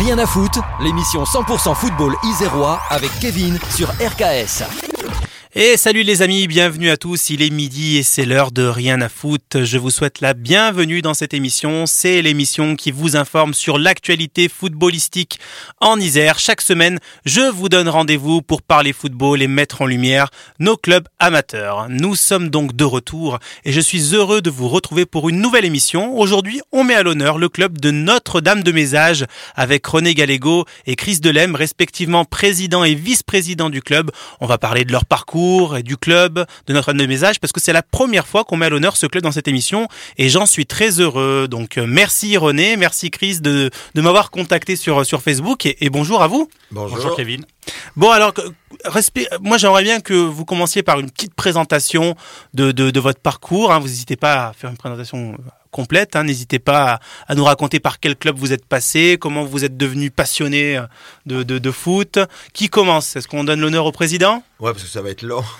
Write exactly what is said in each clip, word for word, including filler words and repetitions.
Rien à foutre, l'émission cent pour cent football isérois avec Kevin sur R K S. Et salut les amis, bienvenue à tous, il est midi et c'est l'heure de Rien à foutre. Je vous souhaite la bienvenue dans cette émission. C'est l'émission qui vous informe sur l'actualité footballistique en Isère. Chaque semaine, je vous donne rendez-vous pour parler football et mettre en lumière nos clubs amateurs. Nous sommes donc de retour et je suis heureux de vous retrouver pour une nouvelle émission. Aujourd'hui, on met à l'honneur le club de Notre-Dame-de-Mézage avec René Gallego et Chris Delem, respectivement président et vice-président du club. On va parler de leur parcours et du club de Notre-Dame-de-Mézage parce que c'est la première fois qu'on met à l'honneur ce club dans cette émission et j'en suis très heureux. Donc euh, merci René, merci Chris de, de m'avoir contacté sur, sur Facebook et, et bonjour à vous. Bonjour. Bonjour Kevin. Bon alors, respect, moi j'aimerais bien que vous commenciez par une petite présentation de, de, de votre parcours. Hein. Vous n'hésitez pas à faire une présentation complète. Hein. N'hésitez pas à, à nous raconter par quel club vous êtes passé, comment vous êtes devenu passionné de, de, de foot. Qui commence ? Est-ce qu'on donne l'honneur au président ? Ouais, parce que ça va être long.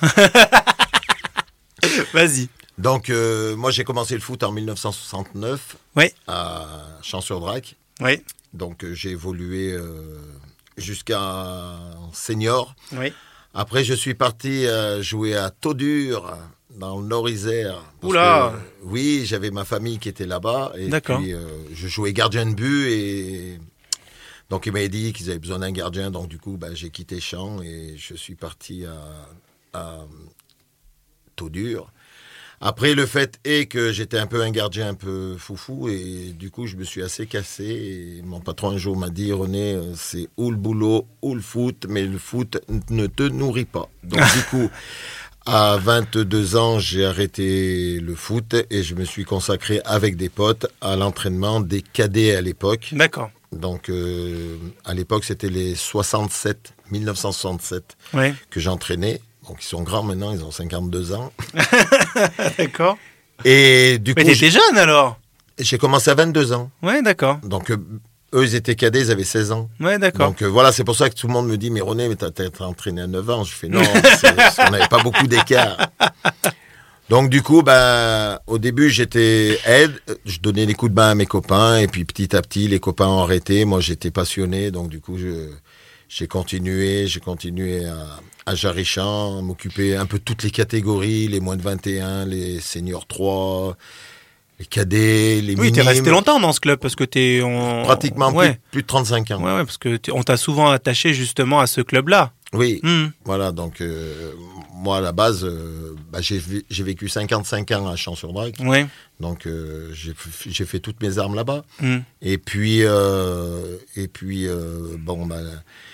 Vas-y. Donc, euh, moi j'ai commencé le foot en dix-neuf cent soixante-neuf Oui. à Champs-sur-Drac. Oui. Donc euh, j'ai évolué euh, jusqu'à senior. Oui. Après, je suis parti euh, jouer à Taudur, dans le Nord-Isère. Oula. Que, oui, j'avais ma famille qui était là-bas. Et D'accord. puis, euh, je jouais gardien de but. Et donc, ils m'avaient dit qu'ils avaient besoin d'un gardien. Donc, du coup, bah, j'ai quitté Champs et je suis parti à, à Taudur. Après, le fait est que j'étais un peu un gardien un peu foufou et du coup, je me suis assez cassé. Et mon patron un jour m'a dit, René, c'est ou le boulot ou le foot, mais le foot ne te nourrit pas. Donc du coup, à vingt-deux ans, j'ai arrêté le foot et je me suis consacré avec des potes à l'entraînement des cadets à l'époque. D'accord. Donc, euh, à l'époque, c'était les soixante-sept, dix-neuf cent soixante-sept Oui. que j'entraînais. Donc, ils sont grands maintenant, ils ont cinquante-deux ans. D'accord. Et du Mais coup, t'étais j'ai, jeune alors ? j'ai commencé à vingt-deux ans. Ouais, d'accord. Donc, euh, eux, ils étaient cadets, ils avaient seize ans. Ouais, d'accord. Donc, euh, voilà, c'est pour ça que tout le monde me dit, mais René, mais t'as, t'as été entraîné à neuf ans. Je fais, non, c'est, on n'avait pas beaucoup d'écart. Donc, du coup, ben, au début, j'étais aide. Je donnais des coups de main à mes copains. Et puis, petit à petit, les copains ont arrêté. Moi, j'étais passionné. Donc, du coup, je, j'ai continué. J'ai continué à, à Jarichamps, à m'occuper un peu de toutes les catégories, les moins de vingt et un, les seniors trois, les cadets, les Oui, minimes. t'es resté longtemps dans ce club parce que t'es... On... Pratiquement ouais. plus, plus de trente-cinq ans. Ouais, ouais, parce que on t'a souvent attaché justement à ce club-là. Oui, Mmh. voilà, donc euh, moi à la base, euh, bah, j'ai, j'ai vécu cinquante-cinq ans à Champs-sur-Drac, Ouais. donc euh, j'ai, j'ai fait toutes mes armes là-bas. Mmh. Et puis, euh, et puis euh, bon, bah,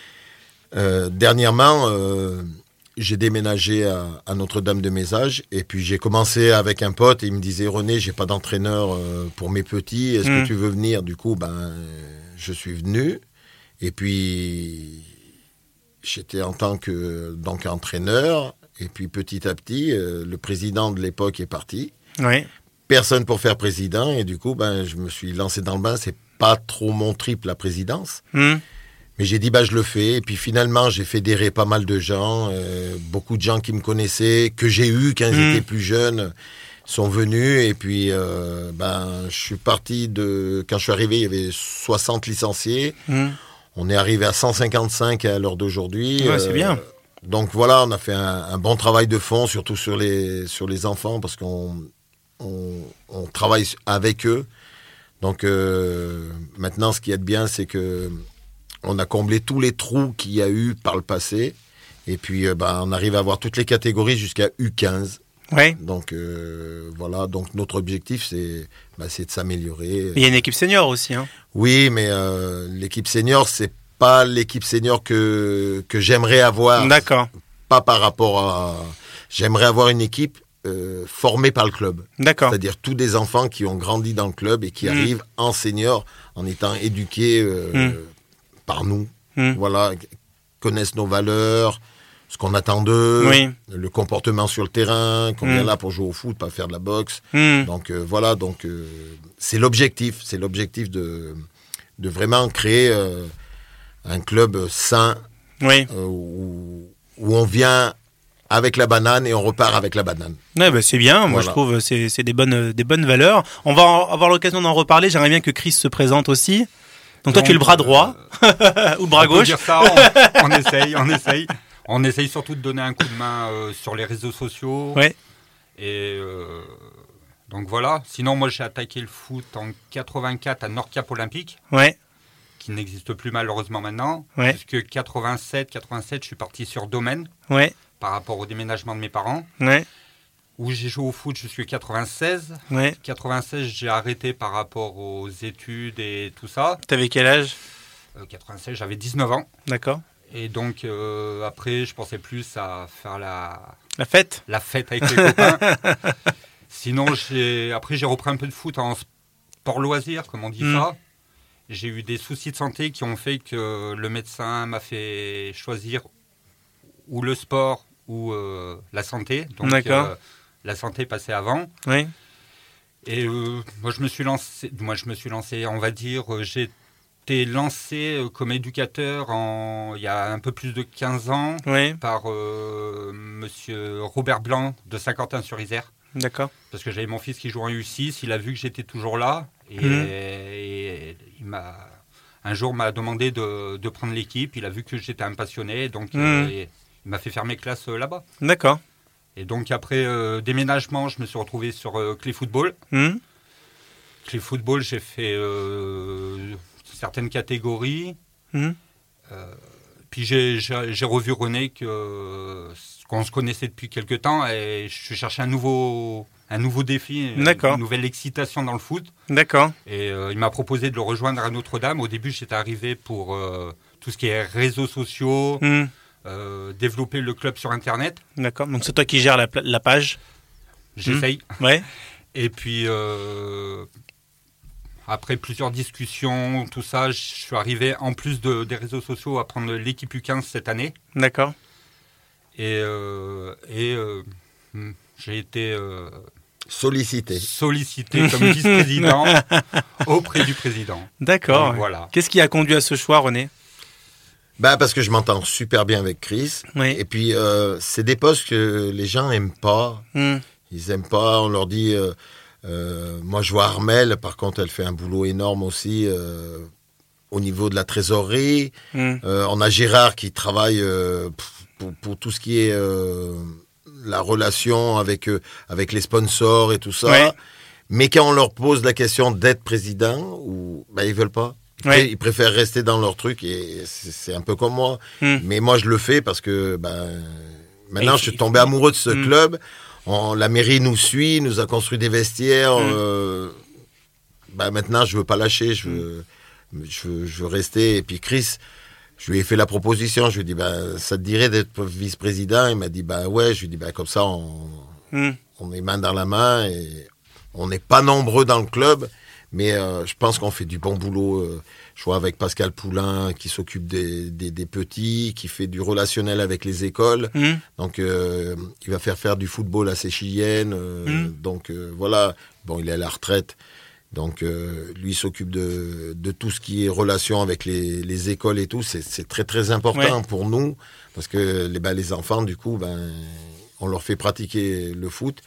euh, dernièrement, euh, j'ai déménagé à, à Notre-Dame-de-Mézage, et puis j'ai commencé avec un pote, et il me disait, René, j'ai pas d'entraîneur euh, pour mes petits, est-ce Mmh. que tu veux venir ? Du coup, ben, je suis venu, et puis... J'étais en tant que donc entraîneur et puis petit à petit euh, le président de l'époque est parti. Ouais. Personne pour faire président et du coup ben je me suis lancé dans le bain. C'est pas trop mon trip la présidence, Mmh. mais j'ai dit bah je le fais et puis finalement j'ai fédéré pas mal de gens, euh, beaucoup de gens qui me connaissaient que j'ai eu quand Mmh. j'étais plus jeune sont venus et puis euh, ben je suis parti de quand je suis arrivé il y avait soixante licenciés. Mmh. On est arrivé à cent cinquante-cinq à l'heure d'aujourd'hui. Ouais, c'est bien. Donc voilà, on a fait un, un bon travail de fond, surtout sur les, sur les enfants, parce qu'on on, on travaille avec eux. Donc euh, maintenant, ce qui est bien, c'est que on a comblé tous les trous qu'il y a eu par le passé. Et puis, euh, bah, on arrive à avoir toutes les catégories jusqu'à U quinze. Ouais. Donc euh, voilà, donc notre objectif, c'est, bah, c'est de s'améliorer. Il y a une équipe senior aussi, hein. Oui, mais euh, l'équipe senior, c'est pas l'équipe senior que, que j'aimerais avoir. D'accord. Pas par rapport à... J'aimerais avoir une équipe euh, formée par le club. D'accord. C'est-à-dire tous des enfants qui ont grandi dans le club et qui Mmh. arrivent en senior en étant éduqués euh, Mmh. par nous. Mmh. Voilà, connaissent nos valeurs, ce qu'on attend d'eux, Oui. le comportement sur le terrain, qu'on Mmh. vient là pour jouer au foot, pas faire de la boxe. Mmh. Donc euh, voilà, donc euh, c'est l'objectif, c'est l'objectif de, de vraiment créer euh, un club sain Oui. euh, où, où on vient avec la banane et on repart avec la banane. Ouais, bah, c'est bien. Moi, Voilà. je trouve que c'est, c'est des bonnes, des bonnes valeurs. On va en- avoir l'occasion d'en reparler. J'aimerais bien que Chris se présente aussi. Donc, toi, tu es le bras droit euh, ou le bras on gauche. peut dire ça, on, on essaye, on essaye. On essaye surtout de donner un coup de main euh, sur les réseaux sociaux. Ouais. Et euh, donc voilà. Sinon, moi, j'ai attaqué le foot en quatre-vingt-quatre à Nordcap Olympique, Ouais. qui n'existe plus malheureusement maintenant. Ouais. Puisque quatre-vingt-sept, quatre-vingt-sept, je suis parti sur Domaine Ouais. par rapport au déménagement de mes parents. Ouais. Où j'ai joué au foot jusqu'à quatre-vingt-seize. Ouais. quatre-vingt-seize, j'ai arrêté par rapport aux études et tout ça. T'avais quel âge? Euh, quatre-vingt-seize, j'avais dix-neuf ans. D'accord. Et donc, euh, après, je pensais plus à faire la, La fête? la fête avec les copains. Sinon, j'ai, après, j'ai repris un peu de foot en sport loisir, comme on dit Mm. ça. J'ai eu des soucis de santé qui ont fait que le médecin m'a fait choisir ou le sport ou euh, la santé. Donc, D'accord. euh, la santé passait avant. Oui. Et euh, moi, je me suis lancé, moi, je me suis lancé, on va dire, euh, j'ai été lancé euh, comme éducateur en, il y a un peu plus de quinze ans Oui. par euh, monsieur Robert Blanc de Saint-Quentin-sur-Isère. D'accord. Parce que j'avais mon fils qui joue en U six, il a vu que j'étais toujours là. Et, Mhm. et il m'a, un jour, m'a demandé de, de prendre l'équipe. Il a vu que j'étais un passionné, donc Mhm. euh, et il m'a fait faire mes classes euh, là-bas. D'accord. Et donc après euh, déménagement, je me suis retrouvé sur euh, Clé Football. Hmm. Clé Football, j'ai fait euh, certaines catégories. Hmm. Puis j'ai, j'ai, j'ai revu René, que, qu'on se connaissait depuis quelques temps, et je cherchais un nouveau, un nouveau défi, D'accord. une nouvelle excitation dans le foot. D'accord. Et euh, il m'a proposé de le rejoindre à Notre-Dame. Au début, j'étais arrivé pour euh, tout ce qui est réseaux sociaux, Hmm. euh, développer le club sur Internet. D'accord. Donc c'est toi qui gères la, pla- la page. J'essaye. Ouais. Et puis, euh, après plusieurs discussions, tout ça, je suis arrivé, en plus de, des réseaux sociaux, à prendre l'équipe U quinze cette année. D'accord. Et, euh, et euh, j'ai été euh, Sollicité. sollicité comme vice-président auprès du président. D'accord. Donc, voilà. Qu'est-ce qui a conduit à ce choix, René? Bah parce que je m'entends super bien avec Chris. Oui. Et puis euh, c'est des postes que les gens aiment pas. Hmm. Ils aiment pas. On leur dit. Euh, euh, moi je vois Armelle. Par contre, elle fait un boulot énorme aussi euh, au niveau de la trésorerie. Hmm. Euh, on a Gérard qui travaille euh, pour, pour tout ce qui est euh, la relation avec euh, avec les sponsors et tout ça. Ouais. Mais quand on leur pose la question d'être président, ou bah ils veulent pas. Ouais. Ils préfèrent rester dans leur truc et c'est c'est un peu comme moi. Hmm. Mais moi, je le fais parce que ben, maintenant, Et je suis il- tombé amoureux de ce Hmm. club. On- la mairie nous suit, nous a construit des vestiaires. Hmm. euh, ben, maintenant, je veux pas lâcher. Je veux, je, veux, je veux rester. Et puis Chris, je lui ai fait la proposition. Je lui ai dit, ben, ça te dirait d'être vice-président? Il m'a dit, ben ouais. Je lui ai dit, ben, comme ça, on, Hmm. on est main dans la main et on n'est pas nombreux dans le club. Mais euh, je pense qu'on fait du bon boulot. Euh, je vois avec Pascal Poulain qui s'occupe des, des, des petits, qui fait du relationnel avec les écoles. Hmm. Donc, euh, il va faire faire du football à ses chiliennes. Euh, Mm. Donc, euh, voilà. Bon, il est à la retraite. Donc, euh, lui il s'occupe de, de tout ce qui est relation avec les, les écoles et tout. C'est, c'est très, très important Ouais. pour nous. Parce que les, ben, les enfants, du coup, ben, on leur fait pratiquer le foot.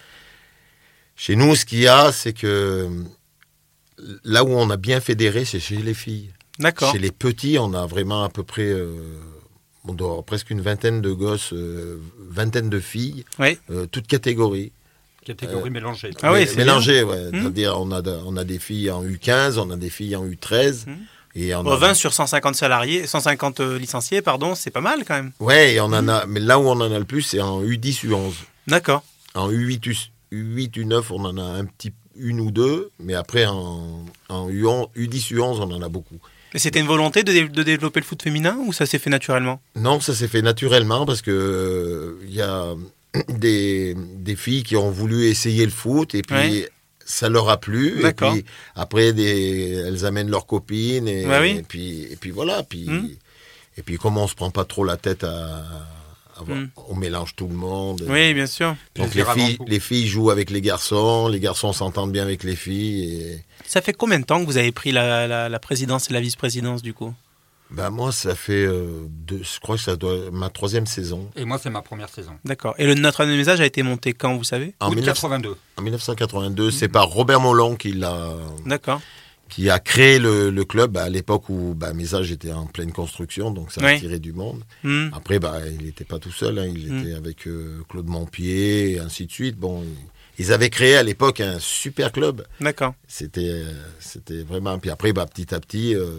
Chez nous, ce qu'il y a, c'est que là où on a bien fédéré, c'est chez les filles. D'accord. Chez les petits, on a vraiment à peu près, euh, on doit avoir presque une vingtaine de gosses, euh, vingtaine de filles, Oui. euh, toutes catégories. Catégorie mélangée. Ah oui, Mais- c'est mélangées, ouais. Hmm. C'est-à-dire, on a, de- on a des filles en U quinze, on a des filles en U treize. Hmm. Et on Bon, a, vingt sur cent cinquante salariés, cent cinquante euh, licenciés, pardon, c'est pas mal quand même. Ouais, et on Hmm. en a, mais là où on en a le plus, c'est en U dix, U onze. D'accord. En U huit, U huit, U neuf, on en a un petit, une ou deux, mais après, en, en U onze, U dix, U onze, on en a beaucoup. Et c'était une volonté de, dé- de développer le foot féminin ou ça s'est fait naturellement? Non, ça s'est fait naturellement parce que euh, il y a des, des filles qui ont voulu essayer le foot et puis Ouais. ça leur a plu. Et D'accord. puis après, des, elles amènent leurs copines et, Bah oui. et puis et puis voilà. Puis Hmm. et puis comme on se prend pas trop la tête à, à voir- Hmm. on mélange tout le monde. Oui, bien sûr. Donc les Plaisir avant filles, tout. les filles jouent avec les garçons, les garçons s'entendent bien avec les filles. Et Ça fait combien de temps que vous avez pris la, la- la présidence et la vice-présidence du coup? ben moi, ça fait, euh, deux, je crois que ça doit ma troisième saison. Et moi, c'est ma première saison. D'accord. Et le Notre Dame des Messages a été monté quand, vous savez? En, Août mille neuf- quatre-vingt-deux. en mille neuf cent quatre-vingt-deux, c'est par Robert Mollon qui l'a D'accord. qui a créé le, le club bah, à l'époque où bah, Mézage était en pleine construction, donc ça Ouais. attirait du monde. Hmm. Après, bah, il n'était pas tout seul, hein, il Mm. était avec euh, Claude Montpied et ainsi de suite. Bon, ils, ils avaient créé à l'époque un super club. D'accord. C'était, euh, c'était vraiment. Puis après, bah, petit à petit, euh,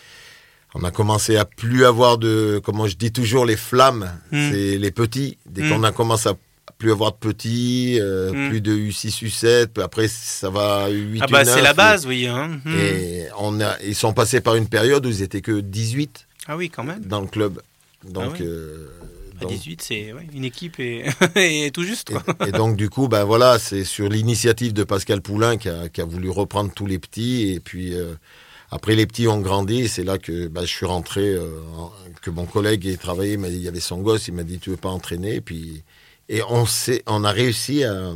on a commencé à plus avoir de, comment je dis toujours, les flammes. Mm. C'est les petits. Dès Mm. qu'on a commencé à plus avoir de petits, euh, Mm. plus de U six, U sept. Puis après, ça va à U huit, Ah bah U neuf. c'est la et- base, oui. Hein. Hmm. Et on a, ils sont passés par une période où ils étaient que dix-huit Ah oui, quand même. dans le club. Donc, Ah ouais. euh, À donc- dix-huit, c'est ouais, une équipe et, et tout juste. Quoi. Et, et donc, du coup, ben voilà, c'est sur l'initiative de Pascal Poulain qui a, qui a voulu reprendre tous les petits. Et puis, euh, après, les petits ont grandi. Et c'est là que ben, je suis rentré, euh, en- que mon collègue ait travaillé. Il m'a dit, il y avait son gosse. Il m'a dit, tu veux pas entraîner? Et puis, et on, s'est, on a réussi à,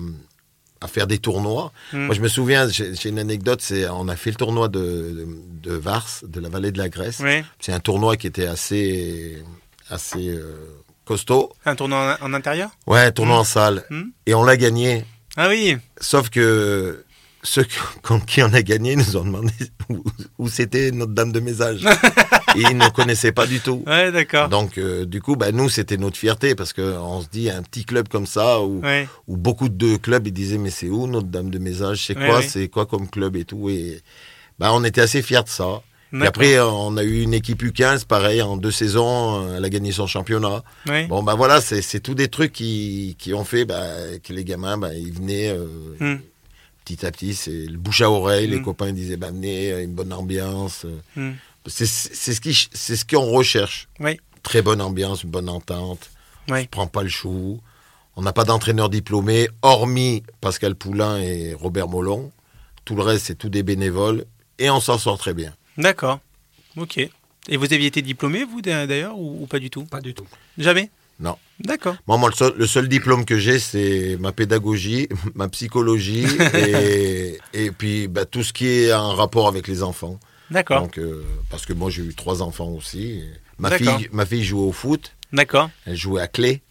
à faire des tournois. Mm. Moi, je me souviens, j'ai, j'ai une anecdote. C'est, on a fait le tournoi de, de, de Vars, de la vallée de la Grèce. Ouais. C'est un tournoi qui était assez, assez euh, costaud. Un tournoi en, en intérieur. Ouais, un tournoi Mm. en salle. Mm. Et on l'a gagné. Ah oui. Sauf que ceux qui- contre qui on a gagné nous ont demandé où, où c'était Notre-Dame de Mézage. Et ils ne connaissaient pas du tout. Ouais, d'accord. Donc, euh, du coup, bah, nous, c'était notre fierté parce qu'on se dit, un petit club comme ça, où, Ouais. où beaucoup de clubs, ils disaient, mais c'est où Notre-Dame de Mézage? C'est Ouais, quoi? ouais. C'est quoi comme club et tout? Et bah, on était assez fiers de ça. Et D'accord. après, on a eu une équipe U quinze, pareil, en deux saisons, elle a gagné son championnat. Ouais. Bon, bah voilà, c'est, c'est tous des trucs qui, qui ont fait bah, que les gamins, bah, ils venaient euh, Mm. petit à petit, c'est le bouche à oreille, les Mm. copains disaient, bah, venez, une bonne ambiance. Mm. C'est, c'est, ce, qui, c'est ce qu'on recherche. Oui. Très bonne ambiance, une bonne entente. Oui. On ne prend pas le chou. On n'a pas d'entraîneur diplômé, hormis Pascal Poulain et Robert Mollon. Tout le reste, c'est tout des bénévoles. Et on s'en sort très bien. D'accord. Ok. Et vous aviez été diplômé, vous, d'ailleurs, ou, ou pas du tout? Pas du tout. Jamais? Non. D'accord. Moi, moi le, seul, le seul diplôme que j'ai, c'est ma pédagogie, ma psychologie et, et puis bah, tout ce qui est en rapport avec les enfants. D'accord. Donc, euh, parce que moi, j'ai eu trois enfants aussi. Et Ma D'accord. fille, ma fille jouait au foot. D'accord. Elle jouait à Clé.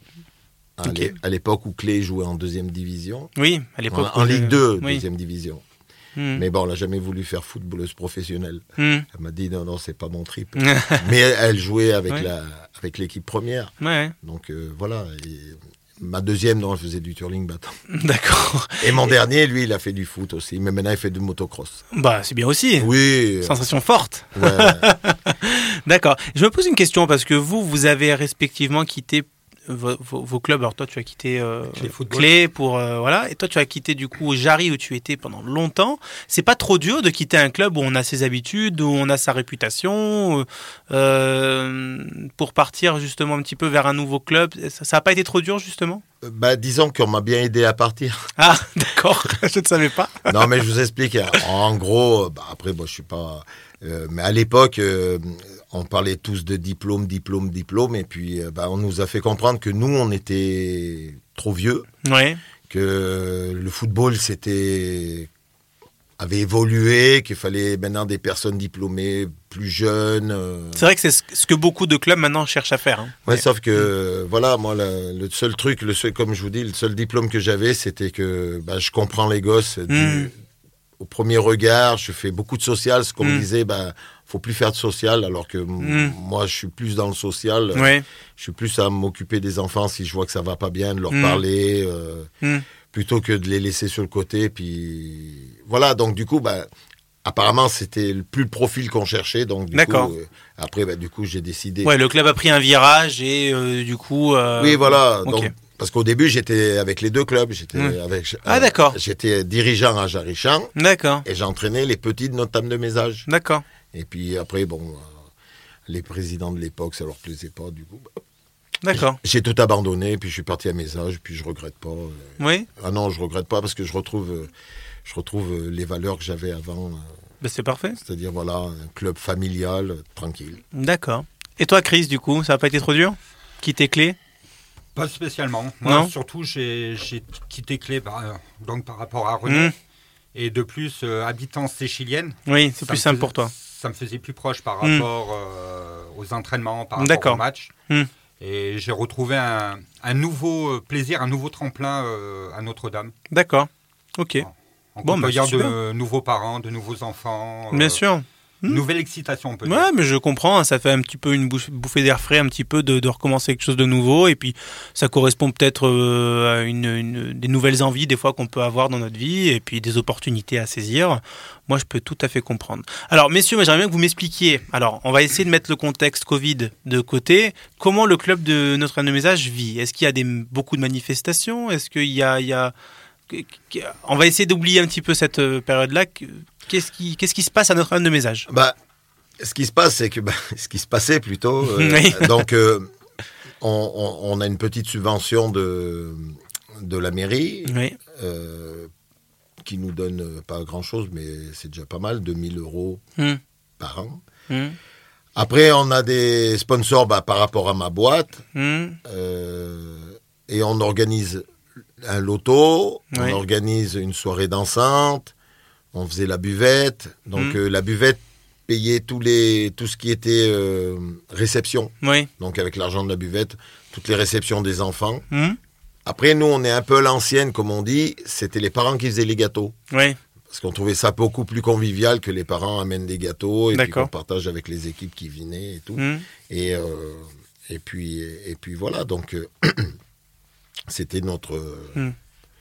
À Ok. l'é- à l'époque où Clé jouait en deuxième division. Oui, à l'époque. En, en où Ligue je- deux, Oui. deuxième division. Hmm. Mais bon, elle n'a jamais voulu faire footballeuse professionnelle. Hmm. Elle m'a dit non, non, c'est pas mon trip. Mais elle, elle jouait avec, Ouais. la, avec l'équipe première. Ouais. Donc euh, voilà. Et ma deuxième, non, elle faisait du turling battant. D'accord. Et mon dernier, lui, il a fait du foot aussi. Mais maintenant, il fait du motocross. Bah, c'est bien aussi. Oui. Sensation forte. Ouais. D'accord. Je me pose une question parce que vous, vous avez respectivement quitté vos, vos- vos clubs. Alors toi, tu as quitté euh, Clé Football. Clé pour euh, voilà, et toi, tu as quitté du coup Jarry où tu étais pendant longtemps. C'est pas trop dur de quitter un club où on a ses habitudes, où on a sa réputation, euh, pour partir justement un petit peu vers un nouveau club. Ça, ça a pas été trop dur justement? Euh, bah, disons qu'on m'a bien aidé à partir. Ah, d'accord. Je ne savais pas. Non, mais je vous explique. En gros, bah, après, moi, je suis pas. euh, mais à l'époque, euh, on parlait tous de diplôme, diplôme, diplôme, et puis euh, bah, on nous a fait comprendre que nous, on était trop vieux, Ouais. que le football, c'était avait évolué, qu'il fallait maintenant des personnes diplômées plus jeunes. euh. C'est vrai que c'est ce ce que beaucoup de clubs maintenant cherchent à faire. hein. Ouais, Mais- sauf que, euh, voilà, moi, le, le seul truc, le seul, comme je vous dis, le seul diplôme que j'avais, c'était que bah, je comprends les gosses. du- Mm. Au premier regard, je fais beaucoup de social. Ce qu'on me Mm. disait, bah, faut plus faire de social, alors que m- Mm. moi, je suis plus dans le social. Ouais. Je suis plus à m'occuper des enfants si je vois que ça va pas bien, de leur Mm. parler, euh, Mm. plutôt que de les laisser sur le côté. Puis voilà, donc du coup, bah, apparemment, c'était le- plus le profil qu'on cherchait. Donc du D'accord. coup, euh, après, bah, du coup, j'ai décidé. Ouais, le club a pris un virage et euh, du coup. euh, Oui, voilà. ok. Donc, parce qu'au début, j'étais avec les deux clubs. J'étais Mm. avec. Ah, d'accord. J'étais dirigeant à Jarry-Champs D'accord. et j'entraînais les petits de Notre-Dame de Mézage. D'accord. Et puis après, bon, euh, les présidents de l'époque, ça leur plaisait pas. Du coup, bah, D'accord. j'ai tout abandonné. Puis je suis parti à Mézage. Puis je regrette pas. euh. Oui. Ah non, je regrette pas parce que je retrouve, euh, je retrouve euh, les valeurs que j'avais avant. euh, Ben, c'est parfait. C'est-à-dire voilà, un club familial, euh, tranquille. D'accord. Et toi, Chris, du coup, ça n'a pas été trop dur? Quitter Clé? Pas spécialement. Moi, Non. surtout, j'ai j'ai quitté Clé par, euh, donc par rapport à René. Mm. Et de plus, euh, habitant séchilienne. Oui, c'est ça plus me simple faisait- pour toi. Ça me faisait plus proche par Mm. rapport euh, aux entraînements, par rapport D'accord. aux matchs. Mm. Et j'ai retrouvé un, un nouveau euh, plaisir, un nouveau tremplin euh, à Notre-Dame. D'accord. Ok. En Bon, bah, côtoyant c'est super. de nouveaux parents, de nouveaux enfants. Bien euh, sûr. Hmm. Nouvelle excitation, on peut dire. Ouais, mais je comprends, hein, ça fait un petit peu une bouff- bouffée d'air frais, un petit peu de, de recommencer quelque chose de nouveau, et puis ça correspond peut-être euh, à une, une, des nouvelles envies des fois qu'on peut avoir dans notre vie, et puis des opportunités à saisir. Moi, je peux tout à fait comprendre. Alors, messieurs, moi, j'aimerais bien que vous m'expliquiez. Alors, on va essayer de mettre le contexte Covid de côté. Comment le club de Notre-Dame-de-Mézage vit ? Est-ce qu'il y a des, beaucoup de manifestations ? Est-ce qu'il y a, il y a... On va essayer d'oublier un petit peu cette période-là. Qu'est-ce qui, qu'est-ce qui se passe à Notre-Dame-de-Mézage ? Bah, ce qui se passe, c'est que bah, ce qui se passait plutôt. Euh, Oui. Donc, euh, on, on, on a une petite subvention de de la mairie Oui. euh, qui nous donne pas grand-chose, mais c'est déjà pas mal, deux mille euros Mmh. par an. Mmh. Après, on a des sponsors bah, par rapport à ma boîte Mmh. euh, et on organise un loto, Oui. on organise une soirée dansante, on faisait la buvette. Donc Mm. euh, la buvette payait tous les, tout ce qui était euh, réception. Oui. Donc avec l'argent de la buvette, toutes les réceptions des enfants. Mmh. Après, nous, on est un peu à l'ancienne, comme on dit. C'était les parents qui faisaient les gâteaux. Oui. Parce qu'on trouvait ça beaucoup plus convivial que les parents amènent des gâteaux et puis D'accord. qu'on partage avec les équipes qui venaient et tout. Mmh. Et, euh, et, puis, et puis voilà, donc euh, c'était notre, euh, Mm.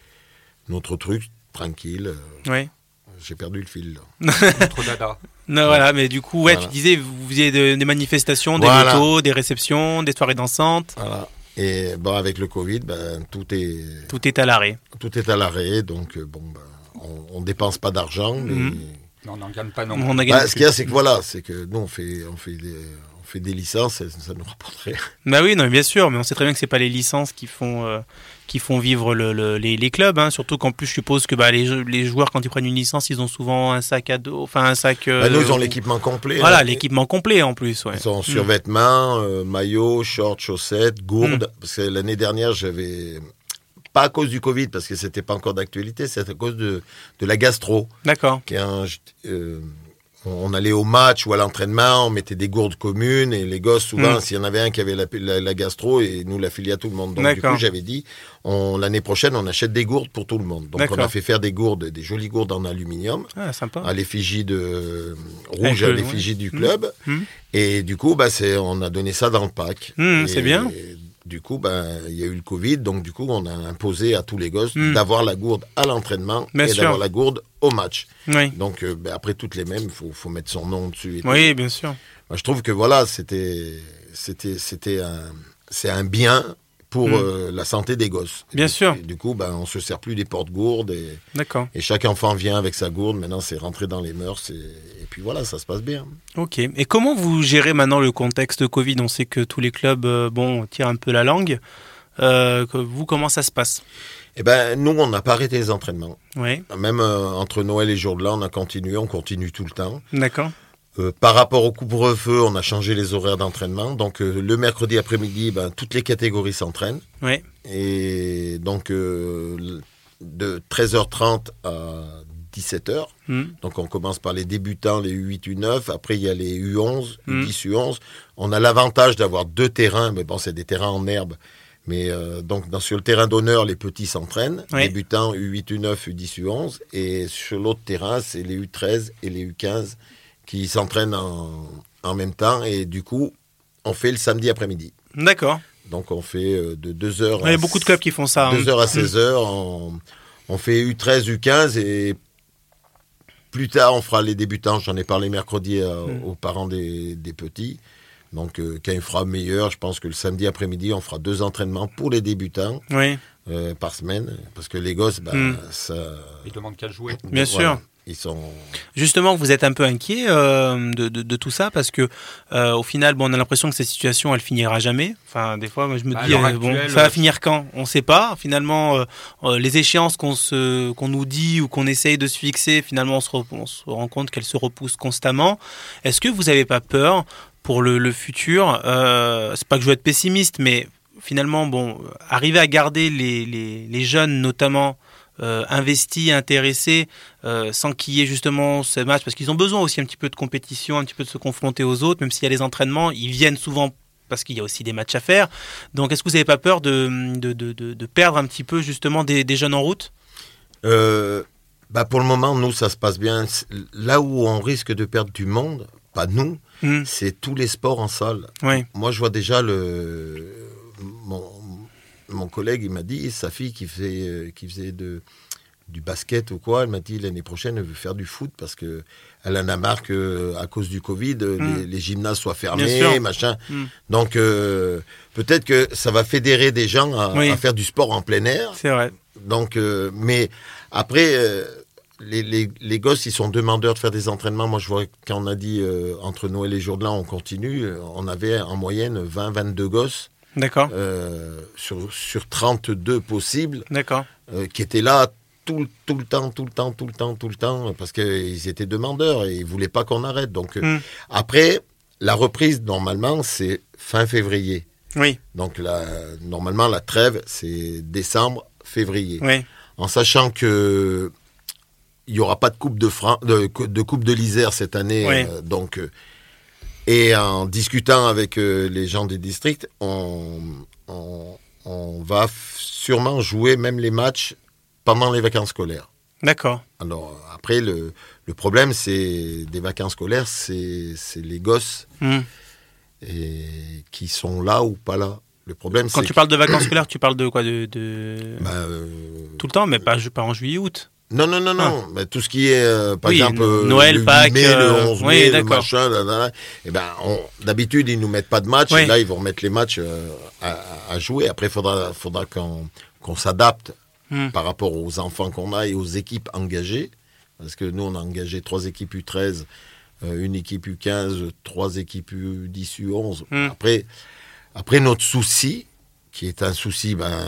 notre truc, tranquille. Euh, Oui. J'ai perdu le fil. Là. Notre dada. Non, voilà, mais du coup, ouais, Voilà. tu disais, vous faisiez de- des manifestations, des Voilà. lotos, des réceptions, des soirées dansantes. Voilà. Et bon, avec le Covid, ben, tout, est, Tout est à l'arrêt. tout est à l'arrêt. Donc, euh, bon, ben, on ne dépense pas d'argent. Mais... Mhm. Non, on n'en gagne pas non On plus. a gagné Bah, ce qu'il y a, c'est que voilà, c'est que nous, on fait, on fait, des, on fait des licences et ça nous rapporterait. Bah oui, non, mais bien sûr, mais on sait très bien que c'est pas les licences qui font, euh, qui font vivre le, le- les, les clubs, hein. Surtout qu'en plus, je suppose que bah, les, jou- les joueurs, quand ils prennent une licence, ils ont souvent un sac à dos, enfin un sac. euh, Bah, nous, ils ont l'équipement complet. Voilà, hein. l'équipement complet en plus, ouais. Ils sont survêtements, euh, maillots, shorts, chaussettes, gourdes. Parce que l'année dernière, j'avais. Pas à cause du Covid, parce que c'était pas encore d'actualité, c'est à cause de, de la gastro. D'accord. Qui est un, euh, on allait au match ou à l'entraînement, on mettait des gourdes communes et les gosses, souvent, Mm. s'il y en avait un qui avait la, la, la gastro, et nous la filiait à tout le monde. Donc, du D'accord. coup, j'avais dit, on, l'année prochaine, on achète des gourdes pour tout le monde. Donc, D'accord. on a fait faire des gourdes, des jolies gourdes en aluminium, Ah, sympa. à l'effigie de rouge, Avec à le- l'effigie ouais. du Mm. club. Mm. Et du coup, bah, c'est, on a donné ça dans le pack. Mm, Et- c'est bien. et du coup, ben, il y a eu le Covid, donc du coup, on a imposé à tous les gosses Mm. d'avoir la gourde à l'entraînement Bien et sûr. d'avoir la gourde au match. Oui. Donc, euh, ben, après, toutes les mêmes, il faut, faut mettre son nom dessus. Et tout. Oui, bien sûr. Moi, je trouve que voilà, c'était, c'était, c'était un, c'est un bien pour Mm. euh, la santé des gosses. Et Bien du, sûr. et du coup, ben, on se sert plus des porte-gourdes et, D'accord. et chaque enfant vient avec sa gourde. Maintenant, c'est rentré dans les mœurs et, et puis voilà, ça se passe bien. Ok. Et comment vous gérez maintenant le contexte Covid ? On sait que tous les clubs, euh, bon, tirent un peu la langue. Euh, que vous, comment ça se passe ? Eh ben, nous, on n'a pas arrêté les entraînements. Oui. Même euh, entre Noël et jour de l'an, on a continué, on continue tout le temps. D'accord. Euh, par rapport au couvre-feu, on a changé les horaires d'entraînement. Donc, euh, le mercredi après-midi, ben, toutes les catégories s'entraînent. Oui. Et donc, euh, de treize heures trente à dix-sept heures. Mm. Donc, on commence par les débutants, les U huit, U neuf. Après, il y a les U onze, Mm. U dix, U onze. On a l'avantage d'avoir deux terrains, mais bon, c'est des terrains en herbe. Mais euh, donc, dans, sur le terrain d'honneur, les petits s'entraînent. Oui. Débutants, U huit, U neuf, U dix, U onze. Et sur l'autre terrain, c'est les U treize et les U quinze qui s'entraînent en, en même temps. Et du coup, on fait le samedi après-midi. D'accord. Donc, on fait euh, de deux heures Il y a beaucoup de clubs qui font ça. deux hein. heures à seize heures. On, on fait U treize, U quinze et plus tard, on fera les débutants. J'en ai parlé mercredi à- Mm. aux parents des, des petits. Donc, euh, quand il fera meilleur, je pense que le samedi après-midi, on fera deux entraînements pour les débutants Oui. euh, par semaine. Parce que les gosses, ben, Mm. ça. Ils demandent qu'à jouer. Bien sûr. Ils sont. Justement, vous êtes un peu inquiet euh, de, de, de tout ça parce que euh, au final, bon, on a l'impression que cette situation, elle finira jamais. Enfin, des fois, moi, je me Bah, à dis, l'heure euh, bon, actuelle, ça va euh, finir quand ? On ne sait pas. Finalement, euh, euh, les échéances qu'on se, qu'on nous dit ou qu'on essaye de se fixer, finalement, on se, re- on se rend compte qu'elles se repoussent constamment. Est-ce que vous n'avez pas peur pour le, le futur ? euh, C'est pas que je veux être pessimiste, mais finalement, bon, arriver à garder les, les, les jeunes, notamment. Euh, investis, intéressés, euh, sans qu'il y ait justement ce match, parce qu'ils ont besoin aussi un petit peu de compétition, un petit peu de se confronter aux autres, même s'il y a les entraînements, ils viennent souvent parce qu'il y a aussi des matchs à faire. Donc est-ce que vous n'avez pas peur de, de, de, de, de perdre un petit peu justement des, des jeunes en route ? Euh, Bah pour le moment, nous, ça se passe bien. Là où on risque de perdre du monde, pas nous, mmh. c'est tous les sports en salle. Oui. Moi, je vois déjà le mon, mon collègue, il m'a dit, sa fille qui faisait, qui faisait de, du basket ou quoi, elle m'a dit l'année prochaine, elle veut faire du foot parce que elle en a marre qu'à cause du Covid, mmh. les, les gymnases soient fermés, machin. Mmh. Donc, euh, peut-être que ça va fédérer des gens à, oui. à faire du sport en plein air. C'est vrai. Donc, euh, mais après, euh, les, les, les gosses, ils sont demandeurs de faire des entraînements. Moi, je vois, quand on a dit euh, entre Noël et jour de l'an, on continue, on avait en moyenne vingt à vingt-deux gosses. D'accord. Euh, sur, sur trente-deux possibles. D'accord. Euh, qui étaient là tout, tout le temps, tout le temps, tout le temps, tout le temps, parce qu'ils étaient demandeurs et ils ne voulaient pas qu'on arrête. Donc, mm. après, la reprise, normalement, c'est fin février. Oui. Donc, la, normalement, la trêve, c'est décembre, février. Oui. En sachant que il n'y aura pas de coupe de, Fran- de, de coupe de l'Isère cette année. Oui. Euh, donc, euh, et en discutant avec euh, les gens des districts, on, on, on va f- sûrement jouer même les matchs pendant les vacances scolaires. D'accord. Alors, après, le, le problème, c'est des vacances scolaires, c'est, c'est les gosses mmh. et, qui sont là ou pas là. Le problème, Quand c'est tu que... parles de vacances scolaires, tu parles de quoi de, de... Bah, euh... Tout le temps, mais pas, pas en juillet-août. Non, non, non, non. Ah. Bah, tout ce qui est, euh, par oui, exemple, Noël, le Pâques, mai, le onze mai, oui, le machin, là, là, là. Eh ben, on, d'habitude, ils nous mettent pas de match. Oui. Et là, ils vont remettre les matchs euh, à, à jouer. Après, il faudra, faudra qu'on, qu'on s'adapte mm. par rapport aux enfants qu'on a et aux équipes engagées. Parce que nous, on a engagé trois équipes U treize, euh, une équipe U quinze, trois équipes U dix, U onze. Mm. Après, après, notre souci, qui est un souci, ben,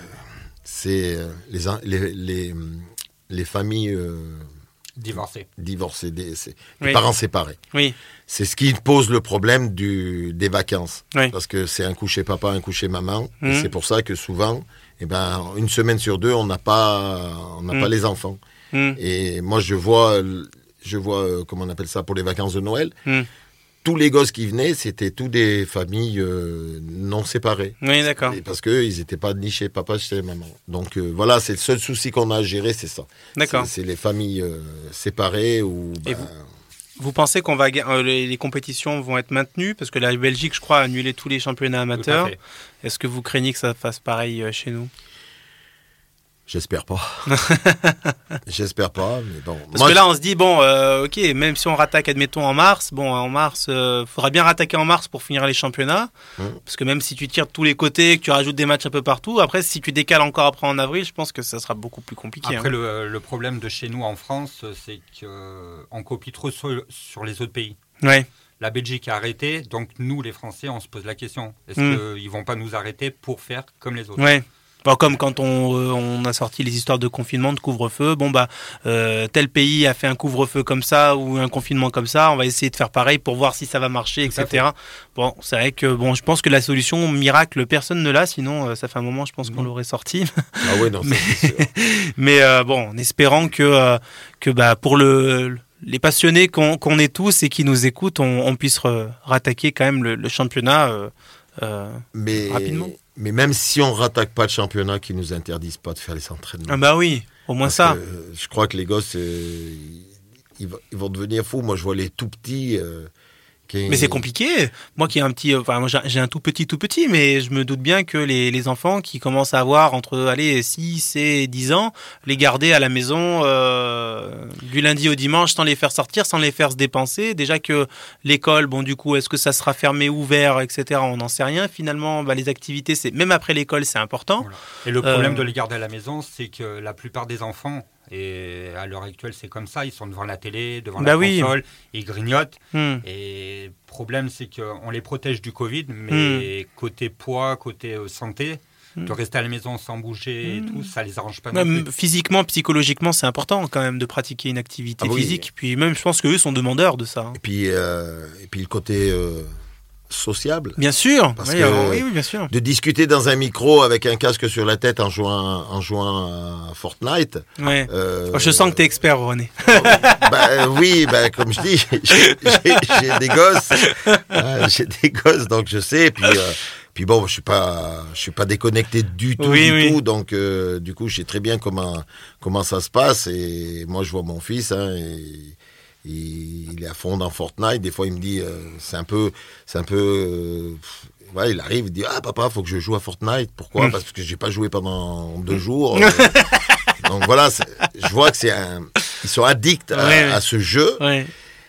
c'est les, les, les, les familles euh, divorcées, divorcées des, c'est, oui. les parents séparés. Oui. C'est ce qui pose le problème du, des vacances. Oui. Parce que c'est un coup chez papa, un coup chez maman. Mmh. Et c'est pour ça que souvent, eh ben, une semaine sur deux, on n'a pas, on n'a mmh. pas les enfants. Mmh. Et moi, je vois, je vois, comment on appelle ça, pour les vacances de Noël, mmh. tous les gosses qui venaient, c'était tous des familles euh, non séparées. Oui, d'accord. Et parce qu'ils n'étaient pas ni chez papa, ni chez maman. Donc euh, voilà, c'est le seul souci qu'on a à gérer, c'est ça. D'accord. C'est, c'est les familles euh, séparées ou... Et bah, vous, vous pensez qu'on va euh, les, les compétitions vont être maintenues? Parce que la Belgique, je crois, a annulé tous les championnats amateurs. Est-ce que vous craignez que ça fasse pareil euh, chez nous? J'espère pas. J'espère pas, mais bon. Parce Moi, que là, on se dit, bon, euh, ok, même si on rattaque, admettons, en mars, bon, en mars, il euh, faudra bien rattaquer en mars pour finir les championnats. Hum. Parce que même si tu tires de tous les côtés, que tu rajoutes des matchs un peu partout, après, si tu décales encore après en avril, je pense que ça sera beaucoup plus compliqué. Après, hein. le, le problème de chez nous en France, c'est qu'on copie trop sur, sur les autres pays. Ouais. La Belgique a arrêté, donc nous, les Français, on se pose la question. Est-ce hum. qu'ils ne vont pas nous arrêter pour faire comme les autres? Ouais. Bon, comme quand on, euh, on a sorti les histoires de confinement, de couvre-feu, bon bah euh, tel pays a fait un couvre-feu comme ça ou un confinement comme ça, on va essayer de faire pareil pour voir si ça va marcher, et cetera. Bon, c'est vrai que bon, je pense que la solution miracle, personne ne l'a, sinon euh, ça fait un moment, je pense qu'on l'aurait sorti. Ah ouais, non, mais c'est sûr. mais euh, bon, en espérant que euh, que bah pour le les passionnés qu'on, qu'on est tous et qui nous écoutent, on, on puisse re, rattaquer quand même le, le championnat euh, euh, mais... rapidement. Mais même si on ne rattaque pas le championnat, qu'ils ne nous interdisent pas de faire les entraînements. Ah bah oui, au moins Parce ça. Que, euh, je crois que les gosses, euh, ils, ils vont devenir fous. Moi, je vois les tout petits... Euh, qui... Mais c'est compliqué. Moi qui ai un petit... Enfin, moi, j'ai un tout petit, tout petit, mais je me doute bien que les, les enfants qui commencent à avoir entre allez, six et dix ans, les garder à la maison euh, du lundi au dimanche sans les faire sortir, sans les faire se dépenser. Déjà que l'école, bon du coup, est-ce que ça sera fermé, ouvert, et cetera. On n'en sait rien. Finalement, bah, les activités, c'est même après l'école, c'est important. Voilà. Et le problème euh... de les garder à la maison, c'est que la plupart des enfants... Et à l'heure actuelle, c'est comme ça. Ils sont devant la télé, devant bah la oui. console, ils grignotent. Hmm. Et le problème, c'est qu'on les protège du Covid, mais hmm. côté poids, côté euh, santé, hmm. de rester à la maison sans bouger et tout, ça les arrange pas. Même physiquement, psychologiquement, c'est important quand même de pratiquer une activité ah oui. physique. Puis même, je pense qu'eux sont demandeurs de ça. Hein. Et puis, euh, et puis le côté... Euh... sociable. Bien sûr. Parce oui, que alors, oui, oui, bien sûr. De discuter dans un micro avec un casque sur la tête en jouant, en jouant à Fortnite. Ouais. Euh, oh, je sens que tu es expert, René. bah, oui, bah, comme je dis, j'ai, j'ai, j'ai des gosses. euh, j'ai des gosses, donc je sais. Puis, euh, puis bon, je suis pas, je suis pas déconnecté du tout, oui, du oui. tout. Donc, euh, du coup, je sais très bien comment comment ça se passe. Et moi, je vois mon fils, hein, et, il, il est à fond dans Fortnite. Des fois, il me dit, euh, c'est un peu, c'est un peu. Euh, ouais, il arrive, il dit, ah papa, faut que je joue à Fortnite. Pourquoi ? Mmh. Parce que j'ai pas joué pendant deux jours. euh, donc voilà, c'est, je vois que c'est un, ils sont addicts à, ouais, à ce jeu. Ouais.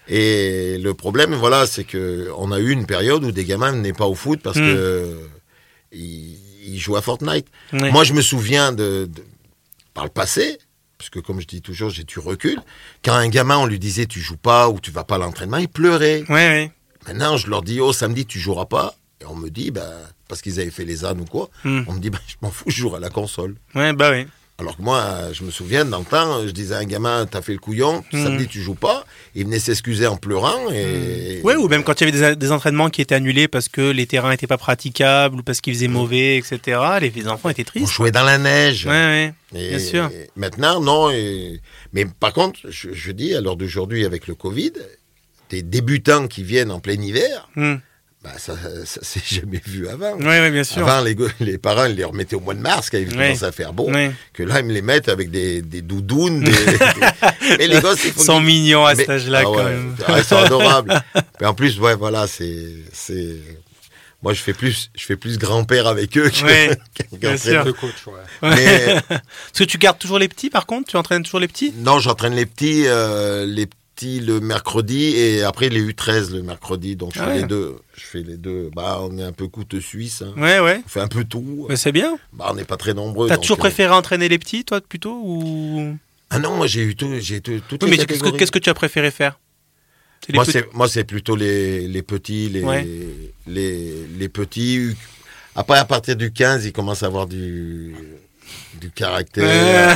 Et le problème, voilà, c'est que on a eu une période où des gamins venaient pas au foot parce mmh. que ils, ils jouaient à Fortnite. Ouais. Moi, je me souviens de, de par le passé, parce que comme je dis toujours, j'ai du recul. Quand un gamin, on lui disait tu joues pas ou tu vas pas à l'entraînement, il pleurait. Ouais, ouais. Maintenant, je leur dis oh samedi tu joueras pas, et on me dit bah parce qu'ils avaient fait les ânes ou quoi, mmh. on me dit bah je m'en fous, je jouerai à la console. Ouais, bah oui. Alors que moi, je me souviens, dans le temps, je disais à un gamin, t'as fait le couillon, mmh. samedi tu joues pas. Il venait s'excuser en pleurant. Et... Ouais, ou même quand il y avait des, des entraînements qui étaient annulés parce que les terrains n'étaient pas praticables ou parce qu'ils faisaient mauvais, et cetera. Les, les enfants étaient tristes. On jouait dans la neige. Ouais, ouais, et, bien sûr. Et maintenant, non. Et... Mais par contre, je, je dis, à l'heure d'aujourd'hui, avec le Covid, des débutants qui viennent en plein hiver... Mmh. Bah ça, ça s'est jamais vu avant. Oui, oui, bien sûr. Avant, les, les parents ils les remettaient au mois de mars quand il commençait à faire beau. Oui. Que là, ils me les mettent avec des, des doudounes. Des, des... Et les gosses, ils sont qu'ils... mignons à Mais... cet âge-là, ah, quand ouais, même. Ils sont adorables. Mais en plus, ouais, voilà, c'est, c'est. Moi, je fais plus, je fais plus grand-père avec eux que. Oui, bien sûr. De coach, ouais. Mais... Est-ce que tu gardes toujours les petits, par contre ? Tu entraînes toujours les petits ? Non, j'entraîne les petits, euh, les petits le mercredi et après les U treize le mercredi. Donc je fais ah ouais. les deux. Je fais les deux. Bah, on est un peu couteau suisse. Hein. Ouais, ouais. On fait un peu tout. Mais c'est bien. Bah, on n'est pas très nombreux. T'as donc, toujours euh... préféré entraîner les petits, toi, plutôt ou... Ah non, moi j'ai eu tout, j'ai eu tout, toutes oui, les mais qu'est-ce que, qu'est-ce que tu as préféré faire ? C'est moi, petits... c'est, moi, c'est plutôt les, les petits, les, ouais. les, les petits. Après, à partir du quinze, ils commencent à avoir du, du caractère.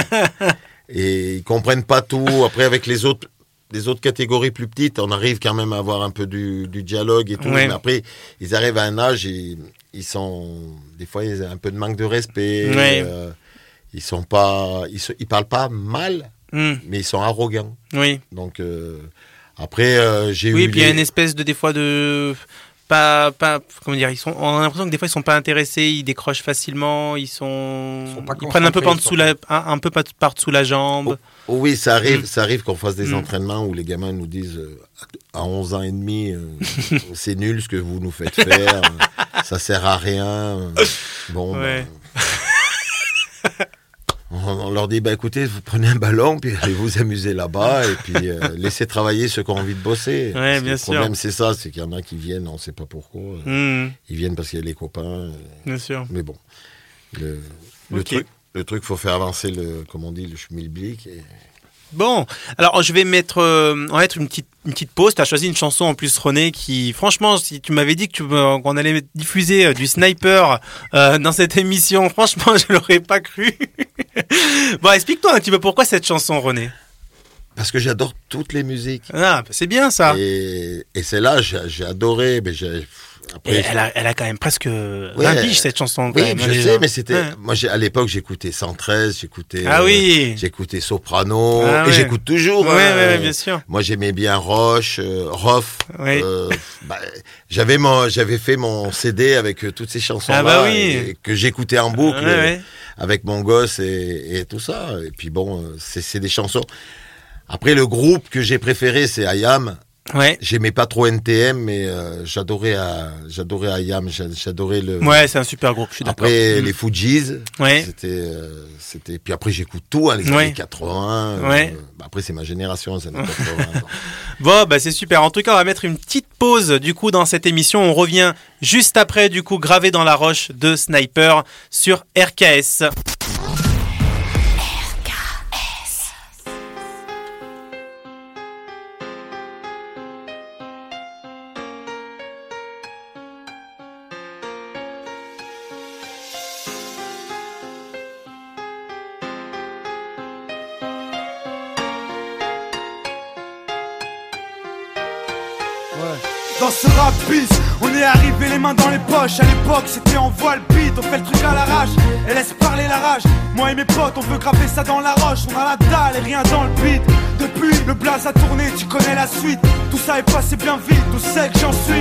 Et ils comprennent pas tout. Après, avec les autres. Les autres catégories plus petites, on arrive quand même à avoir un peu du, du dialogue et tout. Ouais. Mais après, ils arrivent à un âge et ils sont... Des fois, ils ont un peu de manque de respect. Ouais. Euh, ils sont pas... Ils, se, ils parlent pas mal, mm. mais ils sont arrogants. Oui. Donc, euh, après, euh, j'ai oui, eu... Oui, puis il les... y a une espèce de, des fois, de... Pas, pas, comment dire, ils sont, on a l'impression que des fois ils sont pas intéressés, ils décrochent facilement, ils sont, ils, sont ils prennent un peu par dessous la, un, un peu par dessous la jambe. Oh, oui, ça arrive, mmh. ça arrive qu'on fasse des mmh. entraînements où les gamins nous disent euh, à onze ans et demi, euh, c'est nul ce que vous nous faites faire, euh, ça sert à rien. Bon, ouais. ben, on leur dit, bah écoutez, vous prenez un ballon, puis allez vous amuser là-bas, et puis euh, laissez travailler ceux qui ont envie de bosser. Ouais, bien le sûr. problème, c'est ça, c'est qu'il y en a qui viennent, on ne sait pas pourquoi. Mmh. Ils viennent parce qu'il y a les copains. Bien sûr. Mais bon, le, le okay. truc, le truc, faut faire avancer le, comme on dit, le schmilblick. Et... Bon, alors je vais mettre, euh, on va mettre une petite, une petite pause. Tu as choisi une chanson en plus, René, qui, franchement, si tu m'avais dit que tu, euh, qu'on allait diffuser euh, du Sniper euh, dans cette émission, franchement, je l'aurais pas cru. Bon, explique-toi un petit peu pourquoi cette chanson, René. Parce que j'adore toutes les musiques. Ah, bah c'est bien ça. Et, et celle-là, j'ai, j'ai adoré, mais j'ai... Après, elle, a, elle a quand même presque ouais, vingt piges cette chanson. Quand oui, même, je déjà. sais, mais c'était. Ouais. Moi, j'ai, à l'époque, j'écoutais cent treize, j'écoutais. Ah oui. Euh, j'écoutais Soprano, ah, et ouais. j'écoute toujours. Oui, hein, ouais, bien sûr. Moi, j'aimais bien Roche, euh, Roff. Oui. Euh, bah, j'avais mon, j'avais fait mon C D avec euh, toutes ces chansons-là ah bah oui. et, que j'écoutais en boucle ouais, ouais. avec mon gosse et, et tout ça. Et puis bon, c'est, c'est des chansons. Après, le groupe que j'ai préféré, c'est I A M. Ouais. J'aimais pas trop N T M, mais euh, j'adorais, euh, j'adorais I A M, j'adorais le. Ouais, c'est un super groupe. Je suis d'accord. Après mmh. les Fujis, ouais. c'était, euh, c'était. Puis après j'écoute tout, hein, les ouais. années quatre-vingts. Ouais. Euh, bah après c'est ma génération, les années quatre-vingts. Bon, bah c'est super. En tout cas, on va mettre une petite pause du coup dans cette émission. On revient juste après, du coup, Gravé dans la roche de Sniper sur R K S. Dans ce rap bis, on est arrivé les mains dans les poches. À l'époque c'était en voile beat, on fait le truc à l'arrache et laisse parler la rage. Moi et mes potes on veut graver ça dans la roche. On a la dalle et rien dans le beat. Depuis le blaze a tourné, tu connais la suite. Tout ça est passé bien vite, tout sait que j'en suis.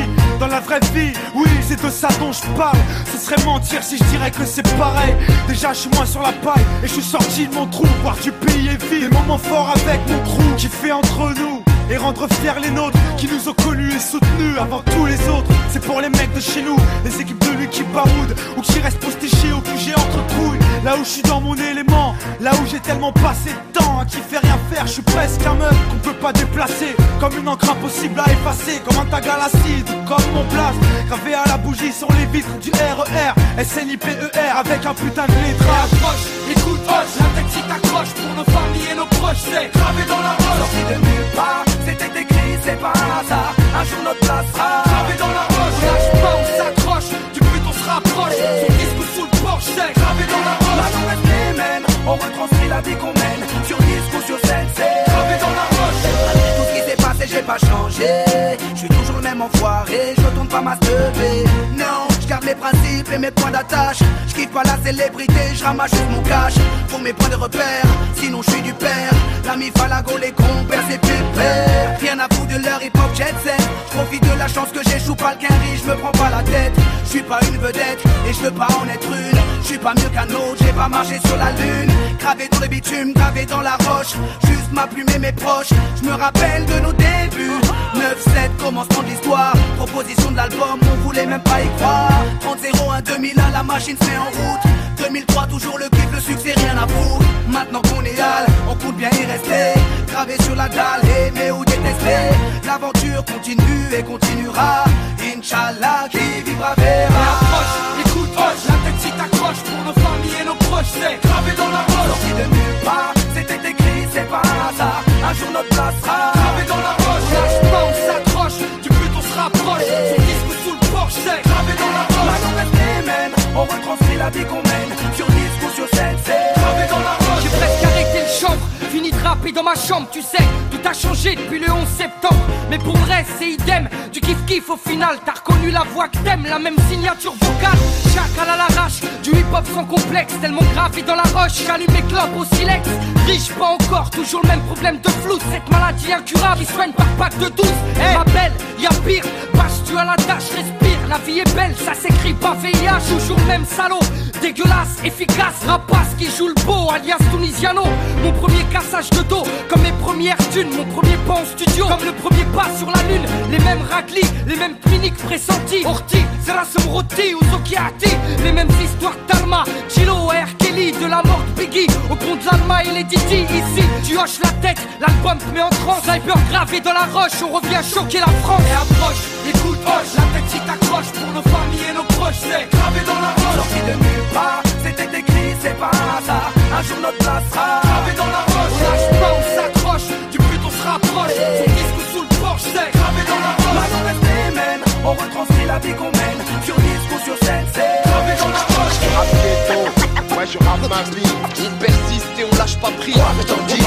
dans la vraie vie, oui, c'est de ça dont je parle. Ce serait mentir si je dirais que c'est pareil. Déjà, je suis moins sur la paille et je suis sorti de mon trou. Voir du pays et vivre des moments forts avec mon crew qui fait entre nous et rendre fiers les nôtres qui nous ont connus et soutenus avant tous les autres. C'est pour les mecs de chez nous, les équipes de lui qui baroudent ou qui restent postichés au Q G entre couilles. Là où je suis dans mon élément, là où j'ai tellement passé de temps à qui fait rien faire, je suis presque un meuf qu'on peut pas déplacer, comme une encre impossible à effacer, comme un tag à l'acide ou comme mon place gravé à la bougie sur les vitres du R E R, S N I P E R avec un putain de lettrage. Approche, écoute, hoche, la tête si t'accroche pour nos familles et nos proches, c'est gravé dans la roche. Sorti de nulle part, c'était écrit, c'est pas un hasard, un jour notre place sera gravé dans la roche. Lâche pas, on s'accroche, du but on se rapproche, son disque ou sous le porche, c'est gravé dans la roche. Maintenant reste les mêmes, on retranscrit la vie qu'on mène, sur disque ou sur scène, c'est gravé dans la roche. Malgré tout ce qui s'est passé, j'ai pas changé, je suis toujours le même enfoiré, je retourne pas ma stevée. Non, je garde mes principes et mes points d'attache, je kiffe pas la célébrité, je ramasse juste mon cash pour mes points de repère, sinon je suis du père. L'ami Falago, les compères, c'est pépère. Rien à foutre de leur hip-hop jet set. Je profite de la chance que j'échoue pas le quinri, je me prends pas la tête. Je suis pas une vedette et je veux pas en être une. Je suis pas mieux qu'un autre, j'ai pas marché sur la lune. Gravé dans le bitume, gravé dans la roche. Juste ma plume et mes proches, je me rappelle de nos débuts. neuf sept, commencement de l'histoire. Proposition de l'album, on voulait même pas y croire. Trente zéro un deux mille un, la machine se met en route. deux mille trois, toujours le kiff, le succès, rien à foutre. Maintenant qu'on est hal, on compte bien y rester. Gravé sur la dalle, aimer ou détester. L'aventure continue et continuera. Inch'Allah, qui vivra verra. Approche, écoute, hoche, la tête si t'accroche pour nos familles et nos proches, c'est gravé dans la roche. Sorti de nulle part, c'était écrit, c'est pas un hasard. Un jour notre place sera gravé dans la roche. Lâche pas, on s'accroche, du but on se rapproche. Son disque ou sous le porche, c'est gravé dans la roche. Maintenant reste les mêmes, on retranscrit la vie qu'on mène. Sur disque ou sur scène, c'est gravé dans la roche. J'ai presque arrêté le chanvre, fini de rapper dans ma chambre, tu sais. Tout a changé depuis le onze septembre, mais pour le reste c'est idem. Du kiff-kiff au final, t'as reconnu la voix que t'aimes, la même signature vocale. Chacal à l'arrache, du hip-hop sans complexe, tellement gravé dans la roche. J'allume mes clopes au silex, riche pas encore, toujours le même problème de flou. Cette maladie incurable qui soigne par pack de douze. Hey, ma belle, y'a pire, bâche tu à la tâche, respire. La vie est belle, ça s'écrit pas V I H. Toujours le même salaud, dégueulasse, efficace. Rapace qui joue le beau, alias Tunisiano. Mon premier cassage de dos, comme mes premières thunes. Mon premier pas en studio, comme le premier pas sur la lune. Les mêmes raclis, les mêmes cliniques pressenties. Orti, Serasum Roti ou Zokiati. Les mêmes histoires d'Alma, Chilo, R. Kelly. De la mort de Biggie, au pont de l'Alma et les Didi. Ici, tu hoches la tête, l'album te met en transe. Sniper gravé dans la roche, on revient choquer la France. Et approche, écoute, hoche, la tête si t'accroche pour nos familles et nos proches, c'est gravé dans la roche. Sorti de nulle part, c'était écrit, c'est pas un hasard. Un jour notre place sera gravé dans la roche. On lâche pas, on s'accroche, du but on se rapproche. Son disque ou sous le porche, c'est gravé dans la roche. Maintenant reste les mêmes, on retranscrit la vie qu'on mène. Sur disque ou sur scène, c'est gravé dans la roche. Je rappe ghetto, ouais je rappe ma vie. On persiste et on lâche pas prise, je t'en dis.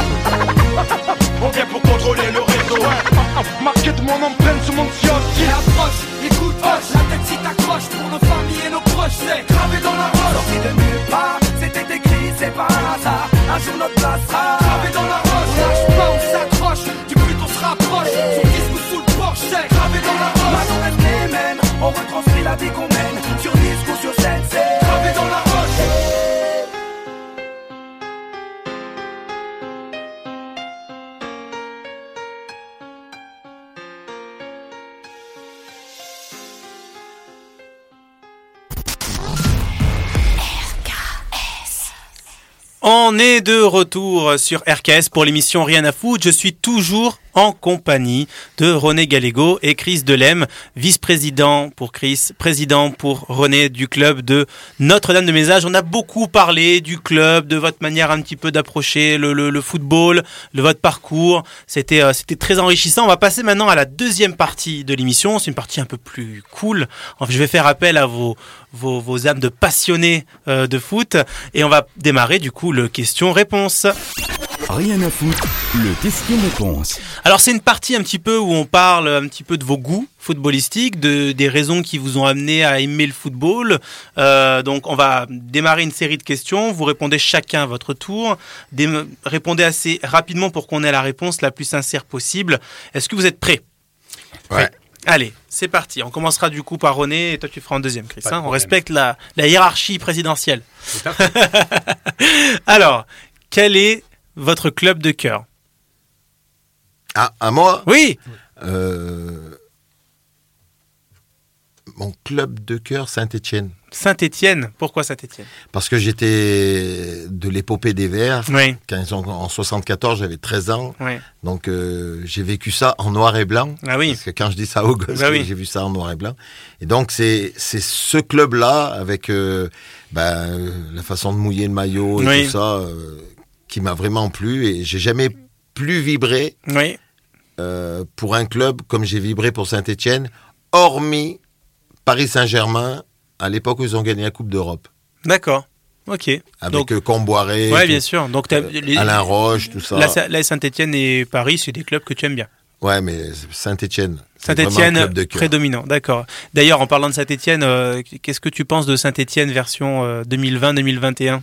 On vient pour contrôler le réseau, marqué de mon empreinte sur mon siège. Et approche, écoute, hoche, la tête si t'accroche pour nos familles et nos proches, c'est gravé dans la roche. Sorti de nulle part, c'était écrit, c'est pas un hasard. Un jour notre place sera gravé dans la roche. On lâche pas, on s'accroche, du but on se rapproche. Son disque ou sous le porche, c'est gravé dans la roche. Maintenant reste les mêmes, on retranscrit la vie qu'on mène. Sur disque ou sur scène, c'est gravé dans la roche. On est de retour sur R K S pour l'émission Rien à foutre. Je suis toujours en compagnie de René Gallego et Chris Delem, vice-président pour Chris, président pour René du club de Notre-Dame-de-Mézage. On a beaucoup parlé du club, de votre manière un petit peu d'approcher le, le, le football, de votre parcours. C'était, euh, c'était très enrichissant. On va passer maintenant à la deuxième partie de l'émission. C'est une partie un peu plus cool. Enfin, je vais faire appel à vos, vos, vos âmes de passionnés euh, de foot et on va démarrer du coup le question-réponse. Rien à foutre, le question-réponse. Alors c'est une partie un petit peu où on parle un petit peu de vos goûts footballistiques, de, des raisons qui vous ont amené à aimer le football. Euh, donc on va démarrer une série de questions, vous répondez chacun à votre tour, Dé- répondez assez rapidement pour qu'on ait la réponse la plus sincère possible. Est-ce que vous êtes prêts ? Ouais. Allez, c'est parti. On commencera du coup par René et toi tu feras en deuxième, Chris. Pas de Hein, on problème. respecte la, la hiérarchie présidentielle. Tout à fait. Alors, quel est votre club de cœur? Ah, à moi Oui. euh, Mon club de cœur, Saint-Étienne. Saint-Étienne. Pourquoi Saint-Étienne? Parce que j'étais de l'épopée des Verts. Oui. Quand ils ont, en soixante-quatorze, j'avais treize ans. Oui. Donc, euh, j'ai vécu ça en noir et blanc. Ah oui. Parce que quand je dis ça aux gosses, Bah oui. j'ai vu ça en noir et blanc. Et donc, c'est, c'est ce club-là, avec euh, ben, euh, la façon de mouiller le maillot et Oui. tout ça, euh, qui m'a vraiment plu. Et j'ai jamais plus vibré Oui. euh, pour un club comme j'ai vibré pour Saint-Étienne, hormis Paris Saint-Germain, à l'époque où ils ont gagné la Coupe d'Europe. D'accord. Ok. Avec Donc, euh, Comboiré, ouais, tout- bien sûr. Donc, t'as- euh, les- Alain Roche, tout ça. la, la Saint-Étienne et Paris, c'est des clubs que tu aimes bien. Ouais, mais Saint-Étienne. c'est vraiment un Saint-Étienne, club de cœur. prédominant. D'accord. D'ailleurs, en parlant de Saint-Étienne, euh, qu'est-ce que tu penses de Saint-Étienne version euh, deux mille vingt deux mille vingt et un?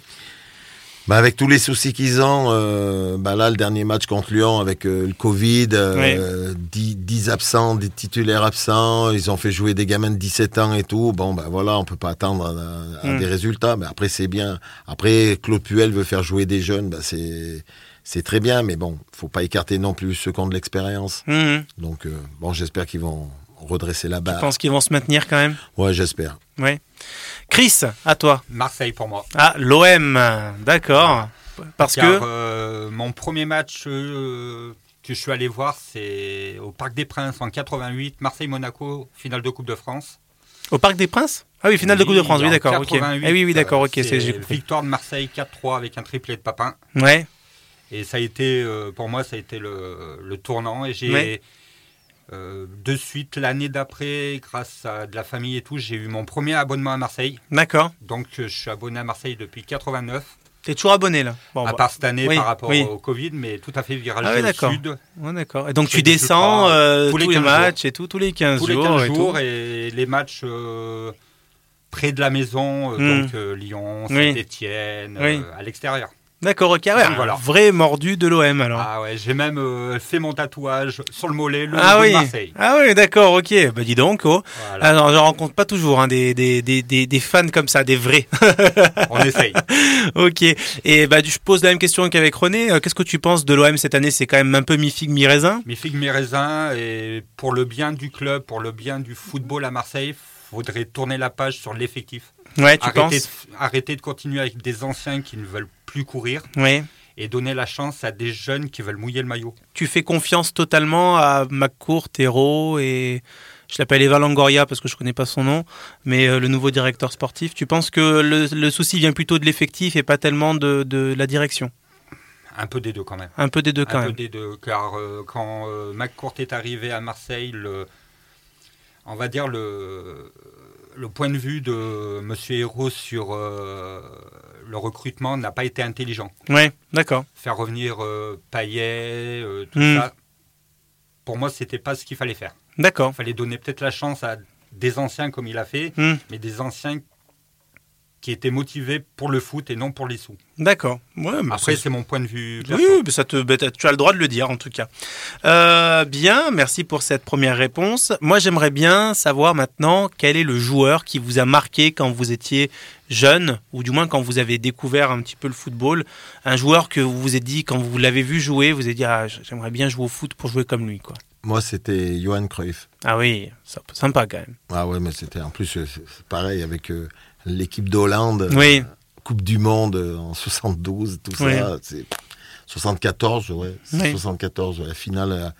Bah, avec tous les soucis qu'ils ont, euh, bah là, le dernier match contre Lyon avec euh, le Covid, euh, dix, dix absents, des titulaires absents, ils ont fait jouer des gamins de dix-sept ans et tout. Bon, ben voilà, on peut pas attendre à, à Mm. des résultats, mais après, c'est bien. Après, Claude Puel veut faire jouer des jeunes, bah, c'est, c'est très bien, mais bon, faut pas écarter non plus ceux qui ont de l'expérience. Mhm. Donc, euh, bon, j'espère qu'ils vont redresser la Je barre. pense qu'ils vont se maintenir quand même. Ouais, j'espère. Ouais. Chris, à toi. Marseille pour moi. Ah, l'O M. D'accord. Parce Car que. euh, mon premier match euh, que je suis allé voir, c'est au Parc des Princes en quatre-vingt-huit, Marseille-Monaco, finale de Coupe de France. Au Parc des Princes? Ah oui, finale de Coupe de France, oui, en d'accord. Ok. quatre-vingt-huit, Ah oui, oui, d'accord, euh, ok, c'est, j'ai compris. victoire de Marseille quatre trois avec un triplé de Papin. Ouais. Et ça a été, euh, pour moi, ça a été le, le tournant. Et j'ai, Ouais. euh, de suite, l'année d'après, grâce à de la famille et tout, j'ai eu mon premier abonnement à Marseille. D'accord. Donc, euh, je suis abonné à Marseille depuis quatre-vingt-neuf. T'es toujours abonné là. Bon, à bah. part cette année oui, par rapport oui. au Covid, mais tout à fait virage Ah oui, au d'accord. sud. Ouais, d'accord. Et donc J'ai tu dû, je descends crois, euh, tous tous les les quinze matchs et tout, tous les quinze Tous les jours. quinze et tout. jours et, les matchs euh, près de la maison, euh, Mm. donc euh, Lyon, Oui. Saint-Étienne, Oui. euh, à l'extérieur. D'accord, ok. Ouais, Donc, voilà. un vrai mordu de l'O M alors. Ah ouais, j'ai même euh, fait mon tatouage sur le mollet, le Ah logo oui. de Marseille. Ah oui, d'accord, ok. Bah dis donc, oh. Voilà. Alors, je rencontre pas toujours hein, des, des, des, des, des fans comme ça, des vrais. On essaye. Ok. Et bah, je pose la même question qu'avec René. Euh, Qu'est-ce que tu penses de l'O M cette année? C'est quand même un peu mi-figue, mi-raisin. Mi figue, mi raisin, et pour le bien du club, pour le bien du football à Marseille, faudrait tourner la page sur l'effectif. Ouais, tu Arrêter penses de, arrêter de continuer avec des anciens qui ne veulent plus courir Oui. et donner la chance à des jeunes qui veulent mouiller le maillot. Tu fais confiance totalement à McCourt, Hérault et je l'appelle Eva Longoria parce que je connais pas son nom, mais euh, le nouveau directeur sportif. Tu penses que le, le souci vient plutôt de l'effectif et pas tellement de, de la direction? Un peu des deux quand même. Un peu des deux quand Un peu même. des deux, car euh, quand euh, McCourt est arrivé à Marseille, le, on va dire le, le point de vue de M. Hérault sur euh, le recrutement n'a pas été intelligent. Ouais, d'accord. Faire revenir euh, Payet, euh, tout Mm. ça, pour moi, c'était pas ce qu'il fallait faire. D'accord. Il fallait donner peut-être la chance à des anciens comme il a fait, Hmm. mais des anciens qui étaient motivés pour le foot et non pour les sous. D'accord. Ouais, mais Après, c'est- c'est mon point de vue. perso. Oui, mais ça te, bah, tu as le droit de le dire en tout cas. Euh, bien, merci pour cette première réponse. Moi, j'aimerais bien savoir maintenant quel est le joueur qui vous a marqué quand vous étiez jeune, ou du moins quand vous avez découvert un petit peu le football. Un joueur que vous vous êtes dit, quand vous l'avez vu jouer, vous vous êtes dit, ah, j'aimerais bien jouer au foot pour jouer comme lui, quoi. Moi, c'était Johan Cruyff. Ah oui, ça- sympa quand même. Ah ouais, mais c'était en plus euh, c'est c'est pareil avec euh, l'équipe d'Hollande, Oui. euh, Coupe du Monde euh, en soixante-douze, tout Oui. ça. C'est soixante-quatorze, ouais. C'est Oui. soixante-quatorze, ouais, la finale euh,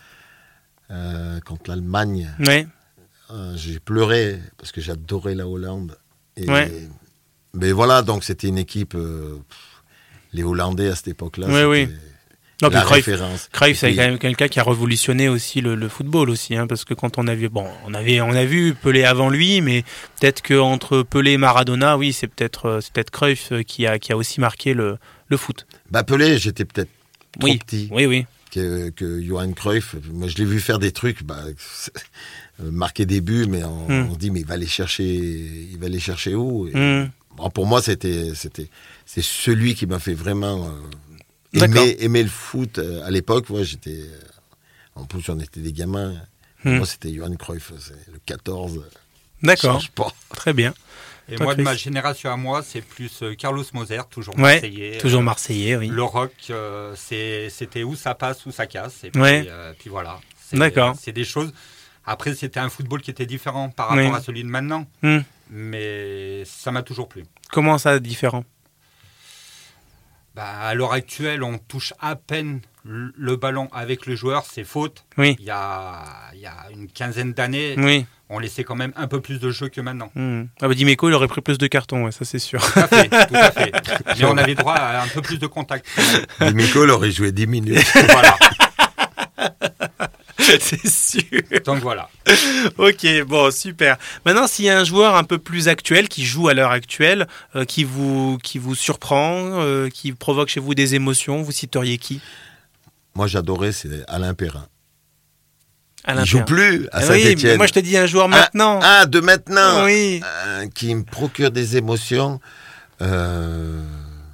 euh, contre l'Allemagne. Oui, Euh, j'ai pleuré parce que j'adorais la Hollande. Et, Ouais. Mais voilà, donc c'était une équipe. euh, pff, les Hollandais à cette époque-là, Oui, c'était oui. Non, la puis Cruyff, référence. Cruyff, c'est Et puis- quand même quelqu'un qui a révolutionné aussi le, le football aussi, hein, parce que quand on a vu, bon, on avait, on a vu Pelé avant lui, mais peut-être que entre Pelé et Maradona, oui, c'est peut-être, euh, c'est peut-être Cruyff euh, qui a, qui a aussi marqué le, le foot. Bah, Pelé, j'étais peut-être trop Oui, petit. oui, oui. que, que Johan Cruyff. Moi, je l'ai vu faire des trucs, bah, euh, marquer des buts, mais on, Mm. on se dit, mais il va les chercher, il va les chercher où? Et, Mm. bon, pour moi, c'était, c'était, c'est celui qui m'a fait vraiment euh, D'accord. aimer, aimer le foot. Euh, à l'époque, ouais, j'étais, euh, en plus, on était des gamins. Mmh. Moi, c'était Johan Cruyff, c'est le quatorze. D'accord. Change pas. Très bien. Et Toi, moi, de Chris ma génération à moi, c'est plus euh, Carlos Moser, toujours Ouais, marseillais. toujours Euh, marseillais, oui. Le rock, euh, c'est, c'était où ça passe, où ça casse. Et puis, Ouais. euh, puis voilà. C'est, D'accord. C'est des choses. Après, c'était un football qui était différent par rapport Oui. à celui de maintenant. Hmm. Mais ça m'a toujours plu. Comment ça, différent? Bah, à l'heure actuelle, on touche à peine le le ballon avec le joueur, c'est faute. Oui. Il y a, il y a une quinzaine d'années, Oui. on laissait quand même un peu plus de jeu que maintenant. Hmm. Ah bah Dimeco, il aurait pris plus de cartons, ouais, ça c'est sûr. Tout à fait, tout à fait. Mais on avait droit à un peu plus de contact. Miko aurait joué dix minutes. Voilà. C'est sûr. Donc voilà. Ok, bon, super. Maintenant, s'il y a un joueur un peu plus actuel qui joue à l'heure actuelle, euh, qui vous qui vous surprend, euh, qui provoque chez vous des émotions, vous citeriez qui? Moi, j'adorais, c'est Alain Perrin. Alain Il joue Perrin. plus à Ah oui, Saint-Étienne. mais moi je te dis un joueur maintenant. Ah, de maintenant. Oui. Euh, qui me procure des émotions. Euh...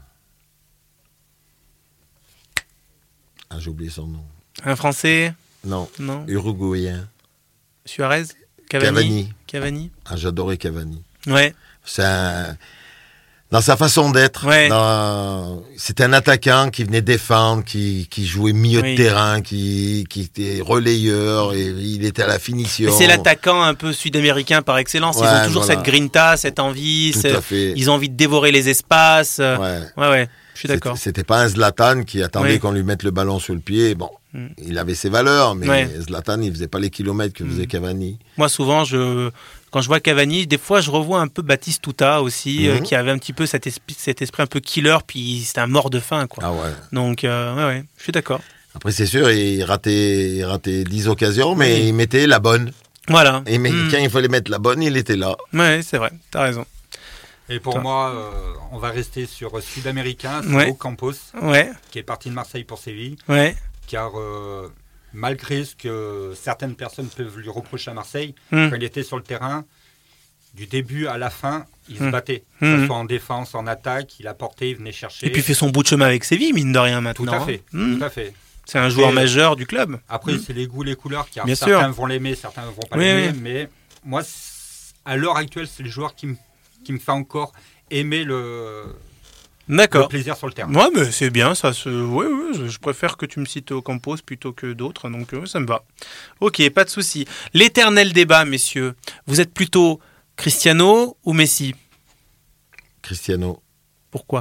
Ah, j'ai oublié son nom. Un Français? Non, Non. uruguayen. Suarez? Cavani? Cavani. Cavani? Ah, j'adorais Cavani. Ouais. C'est un... Dans sa façon d'être, Ouais. dans... c'était un attaquant qui venait défendre, qui, qui jouait milieu Oui. de terrain, qui, qui était relayeur, et il était à la finition. Mais c'est l'attaquant un peu sud-américain par excellence. Ils Ouais, ont toujours voilà. cette grinta, cette envie. Tout c'est- à fait. Ils ont envie de dévorer les espaces. Ouais, Ouais. ouais, je suis d'accord. C'était- C'était pas un Zlatan qui attendait Oui. qu'on lui mette le ballon sur le pied. Bon, Mm. il avait ses valeurs, mais Ouais. Zlatan, il faisait pas les kilomètres que faisait Mm. Cavani. Moi, souvent, je, quand je vois Cavani, des fois, je revois un peu Baptiste Tuta aussi, Mhm. euh, qui avait un petit peu cet esprit, cet esprit un peu killer, puis c'était un mort de faim, quoi. Ah ouais. Donc, euh, ouais, ouais, je suis d'accord. Après, c'est sûr, il ratait, il ratait dix occasions, mais Oui. il mettait la bonne. Voilà. Et mais Mm. quand il fallait mettre la bonne, il était là. Ouais, c'est vrai, t'as raison. Et pour Toi. moi, euh, on va rester sur sud-américain, c'est Ouais. Ocampos, Ouais, qui est parti de Marseille pour Séville. ouais. Car euh, malgré ce que certaines personnes peuvent lui reprocher à Marseille, Mm. quand il était sur le terrain, du début à la fin, il se Mm. battait. Que Mm. ce soit en défense, en attaque, il apportait, il venait chercher. Et puis, il fait son bout de chemin avec Séville, mine de rien, tout maintenant. à fait, hein. Mm. tout à fait. C'est un joueur Et- majeur du club. Après, Mm. c'est les goûts, les couleurs, car Bien certains sûr. vont l'aimer, certains ne vont pas Oui, l'aimer. oui. Mais moi, c'est- à l'heure actuelle, c'est le joueur qui me, qui me fait encore aimer le, le D'accord. plaisir sur le terrain. Ouais, mais c'est bien, ça se. Ouais, ouais, je- je préfère que tu me cites Ocampos plutôt que d'autres, donc euh, ça me va. Ok, pas de souci. L'éternel débat, messieurs. Vous êtes plutôt Cristiano ou Messi? Cristiano. Pourquoi?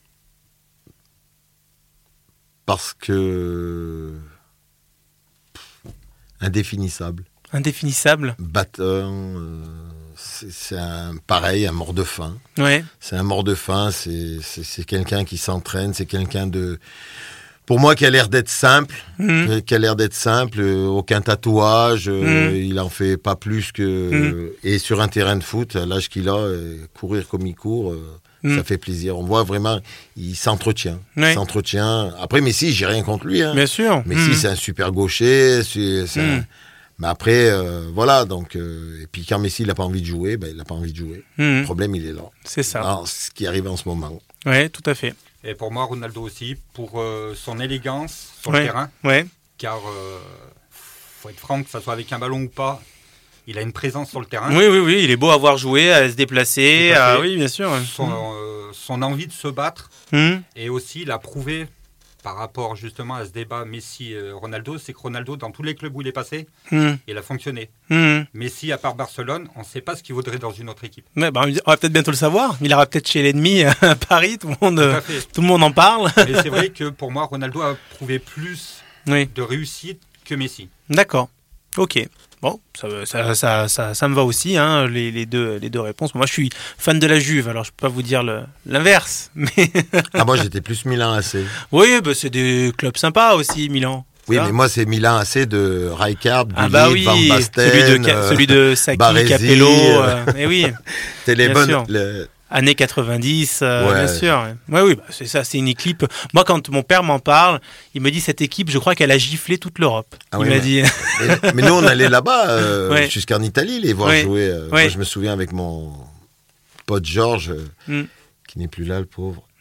Parce que. Pff, indéfinissable. Indéfinissable. Batteur. euh, c'est c'est un pareil, un mort de faim. Ouais. C'est un mort de faim. C'est c'est- c'est quelqu'un qui s'entraîne. C'est quelqu'un de. Pour moi, qui a l'air d'être simple. Mhm. Qui a l'air d'être simple. euh, aucun tatouage. euh, Mhm. Il en fait pas plus que. Mhm. Et sur un terrain de foot, à l'âge qu'il a, euh, courir comme il court. euh, Mhm. Ça fait plaisir. On voit vraiment, il s'entretient. Ouais. Il s'entretient. Après, Messi, j'ai rien contre lui. Hein. Bien sûr. Messi, Mhm. c'est un super gaucher. c'est- c'est un- Mm. Mais après, euh, voilà. Donc, euh, et puis quand Messi n'a pas envie de jouer, ben, il n'a pas envie de jouer. Mhm. Le problème, il est là. C'est ça. Alors, ce qui arrive en ce moment. Ouais, tout à fait. Et pour moi, Ronaldo aussi, pour euh, son élégance sur Ouais. le terrain, Ouais. car euh, faut être franc, que ça soit avec un ballon ou pas, il a une présence sur le terrain. Oui, oui, oui. Il est beau à voir jouer, à se déplacer. Tout à à- fait. Oui, bien sûr. Son, euh, son envie de se battre, Mhm. et aussi il a prouvé par rapport justement à ce débat Messi-Ronaldo, c'est que Ronaldo, dans tous les clubs où il est passé, Mhm. il a fonctionné. Mhm. Messi, à part Barcelone, on ne sait pas ce qu'il vaudrait dans une autre équipe. Ouais, bah, on va peut-être bientôt le savoir. Il ira peut-être chez l'ennemi à Paris. Tout le monde, Tout euh, à fait. tout le monde en parle. Mais c'est vrai que pour moi, Ronaldo a prouvé plus Oui. de réussite que Messi. D'accord. Ok. Bon, ça, ça, ça, ça, ça me va aussi, hein, les, les, deux, les deux réponses. Moi, je suis fan de la Juve, alors je peux pas vous dire le- l'inverse. Mais Ah, moi, j'étais plus Milan A C. oui, bah, c'est des clubs sympas aussi, Milan. Oui, Ça. mais moi, c'est Milan A C de Rijkaard, Ah Gullit, bah oui, Van Basten, celui de, Ca- euh, celui de Saki, Baresi, Capello. euh, euh, et oui, C'était les bien bonnes. sûr. le- années quatre-vingt-dix, euh, Ouais. bien sûr. Ouais, oui, bah, c'est ça, c'est une équipe. Moi, quand mon père m'en parle, il me dit cette équipe, je crois qu'elle a giflé toute l'Europe. Ah il oui, m'a mais- dit. mais, mais nous, on allait là-bas, euh, Ouais. jusqu'en Italie, les voir Ouais. jouer. euh, Ouais. Moi, je me souviens avec mon pote Georges, euh, Mm. qui n'est plus là, le pauvre.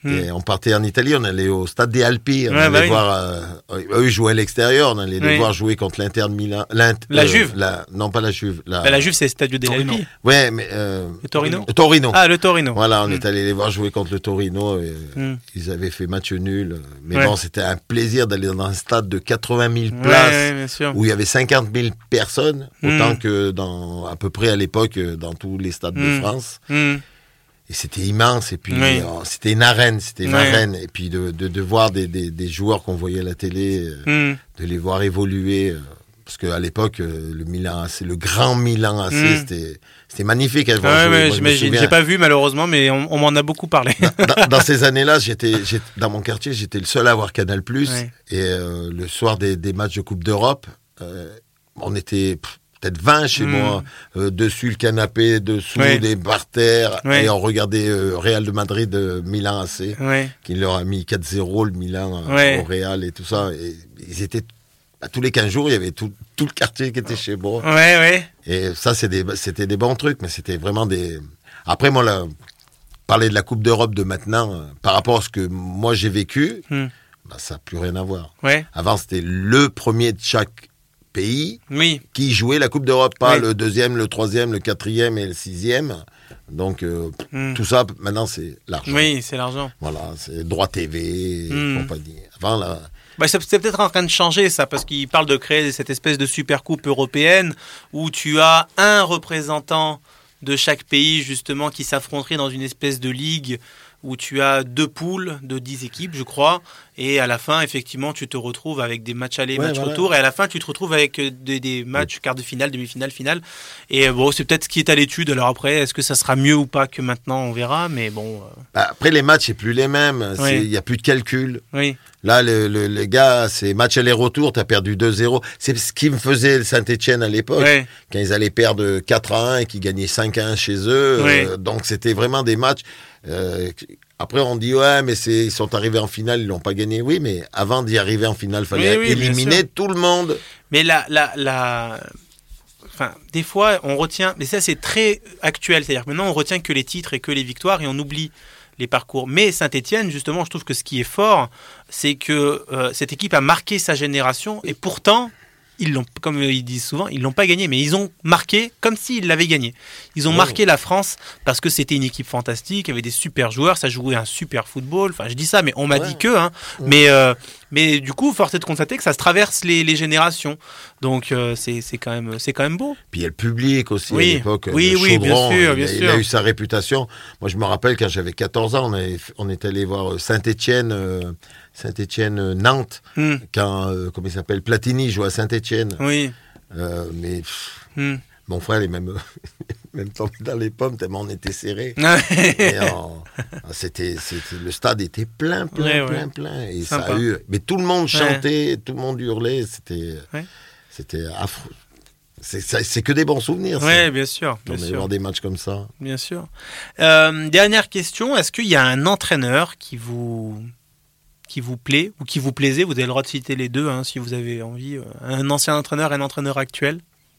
Mmh. Et on partait en Italie, on allait au stade des Alpi, on ouais, allait bah voir, euh, eux ils jouaient à l'extérieur, on allait oui. les voir jouer contre l'Inter de Milan. La euh, Juve la, Non, pas la Juve. La, bah, la Juve, c'est le Stadio degli Alpi. Ouais, mais... Euh, le Torino le Torino. Ah, le Torino. Voilà, on mmh. est allé les voir jouer contre le Torino. Et, mmh. Ils avaient fait match nul. Mais ouais. bon, c'était un plaisir d'aller dans un stade de quatre-vingt mille places, ouais, ouais, bien sûr. où il y avait cinquante mille personnes, mmh. autant que dans, à peu près à l'époque, dans tous les stades mmh. de France. Mmh. Et c'était immense, et puis oui. euh, c'était une arène, c'était une oui. arène, et puis de, de, de voir des, des, des joueurs qu'on voyait à la télé, euh, mm. de les voir évoluer, euh, parce qu'à l'époque, euh, le Milan A C, le grand Milan A C, mm. c'était, c'était magnifique à voir ah, jouer. Ouais, Moi, j'imagine, j'ai pas vu malheureusement, mais on, on m'en a beaucoup parlé. Dans, dans, dans ces années-là, j'étais, j'étais, dans mon quartier, j'étais le seul à avoir Canal+, ouais. et euh, le soir des, des matchs de Coupe d'Europe, euh, on était... Pff, peut-être vingt chez mmh. moi, euh, dessus le canapé, dessous oui. des parterres, oui. et on regardait euh, Real de Madrid, euh, Milan A C, oui. qui leur a mis quatre zéro le Milan oui. au Real et tout ça. Et ils étaient, à tous les quinze jours, il y avait tout, tout le quartier qui était chez moi. Ouais, ouais. Et ça, c'est des, c'était des bons trucs, mais c'était vraiment des... Après, moi, là, parler de la Coupe d'Europe de maintenant, euh, par rapport à ce que moi j'ai vécu, mmh. bah, ça n'a plus rien à voir. Ouais. Avant, c'était le premier de chaque pays oui. qui jouait la Coupe d'Europe, pas oui. le deuxième, le troisième, le quatrième et le sixième. Donc euh, mm. tout ça, maintenant, c'est l'argent. Oui, c'est l'argent. Voilà, c'est droit T V et mm. compagnie. Avant, là... Bah, c'est, c'est peut-être en train de changer, ça, parce qu'il parle de créer cette espèce de super coupe européenne où tu as un représentant de chaque pays, justement, qui s'affronterait dans une espèce de ligue où tu as deux poules de dix équipes, je crois, et à la fin, effectivement, tu te retrouves avec des matchs aller, ouais, matchs voilà. retour, et à la fin, tu te retrouves avec des, des matchs, quart de finale, demi-finale, finale. Et bon, c'est peut-être ce qui est à l'étude. Alors après, est-ce que ça sera mieux ou pas que maintenant, on verra, mais bon... Euh... Bah, après, les matchs, c'est plus les mêmes. Il oui. n'y a plus de calcul. Oui. Là, le, le, les gars, c'est match aller-retour, tu as perdu deux zéro. C'est ce qui me faisait le Saint-Etienne à l'époque, oui. quand ils allaient perdre quatre à un et qu'ils gagnaient cinq à un chez eux. Oui. Euh, donc, c'était vraiment des matchs... Euh, après on dit ouais mais c'est ils sont arrivés en finale, ils l'ont pas gagné. Oui, mais avant d'y arriver en finale, fallait oui, oui, éliminer tout le monde. Mais la la la enfin des fois on retient, mais ça c'est très actuel, c'est-à-dire que maintenant on retient que les titres et que les victoires et on oublie les parcours. Mais Saint-Etienne, justement, je trouve que ce qui est fort, c'est que euh, cette équipe a marqué sa génération et pourtant ils l'ont, comme ils disent souvent, ils l'ont pas gagné, mais ils ont marqué comme s'ils l'avaient gagné. Ils ont oh. marqué la France parce que c'était une équipe fantastique, il y avait des super joueurs, ça jouait un super football. Enfin, je dis ça, mais on m'a ouais. dit que. Hein. Ouais. Mais, euh, mais du coup, force est de constater que ça se traverse les, les générations. Donc, euh, c'est, c'est, quand même, c'est quand même beau. Puis il y a le public aussi oui. à l'époque. Oui, oui, Chaudron, bien sûr, bien il, a, sûr. il a eu sa réputation. Moi, je me rappelle quand j'avais quatorze ans, on, avait, on est allé voir Saint-Etienne. Euh, Saint-Etienne-Nantes, mm. quand, euh, comment il s'appelle, Platini jouait à Saint-Etienne. Oui. Euh, mais pff, mm. mon frère est même, même tombé dans les pommes tellement on était serrés. Et en, c'était, c'était, le stade était plein, plein, ouais, plein, ouais. plein. Et Sympa. ça a eu, mais tout le monde chantait, ouais. tout le monde hurlait. C'était, ouais. c'était affreux. C'est, c'est, c'est que des bons souvenirs. Oui, bien sûr. Bien on sûr. allait voir des matchs comme ça. Bien sûr. Euh, dernière question, est-ce qu'il y a un entraîneur qui vous... qui vous plaît ou qui vous plaisait, vous avez le droit de citer les deux hein, si vous avez envie, un ancien entraîneur et un entraîneur actuel?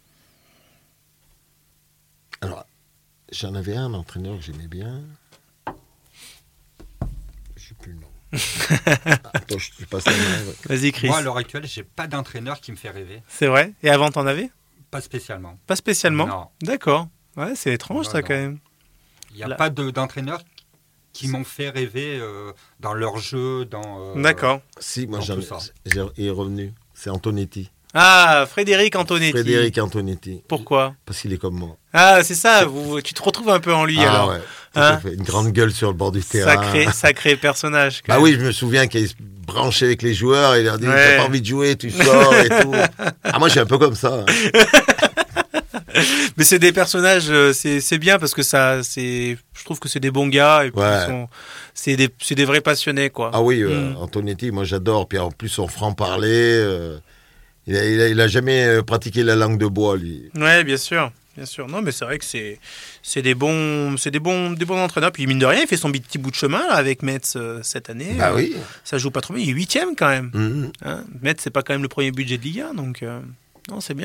Alors, j'en avais un entraîneur que j'aimais bien. Je sais plus le nom. Attends, je suis passé à la... Vas-y, Chris. Moi, à l'heure actuelle, j'ai pas d'entraîneur qui me fait rêver. C'est vrai? Et avant, t'en avais? Pas spécialement. Pas spécialement? Non. D'accord. Ouais, c'est étrange, non, ça, non. quand même. Il n'y a Là. pas de, d'entraîneur qui m'ont fait rêver euh, dans leur jeu, dans... Euh, D'accord. Si, moi, j'en il est revenu. C'est Antonetti. Ah, Frédéric Antonetti. Frédéric Antonetti. Pourquoi? Parce qu'il est comme moi. Ah, c'est ça, vous, tu te retrouves un peu en lui, ah, alors. Ouais, hein? Une grande gueule sur le bord du terrain. Sacré, sacré personnage. Bah même. oui, je me souviens qu'il se branchait avec les joueurs et il leur dit, ouais. T'as pas envie de jouer, tu sors et tout. Ah, moi, je suis un peu comme ça. Mais c'est des personnages, c'est, c'est bien parce que ça, c'est, je trouve que c'est des bons gars et puis ouais. ils sont, c'est des, c'est des vrais passionnés, quoi. Ah oui, euh, mm. Antonetti, moi j'adore. Puis en plus, son franc-parler, euh, il, a, il, a, il a jamais pratiqué la langue de bois, lui. Ouais, bien sûr, bien sûr. Non, mais c'est vrai que c'est, c'est des bons, c'est des bons, des bons entraîneurs. Puis mine de rien, il fait son petit bout de chemin là, avec Metz euh, cette année. Bah euh, oui. Ça joue pas trop bien. Il est huitième quand même. Mm. Hein, Metz, c'est pas quand même le premier budget de Ligue un, donc euh, non, c'est bien.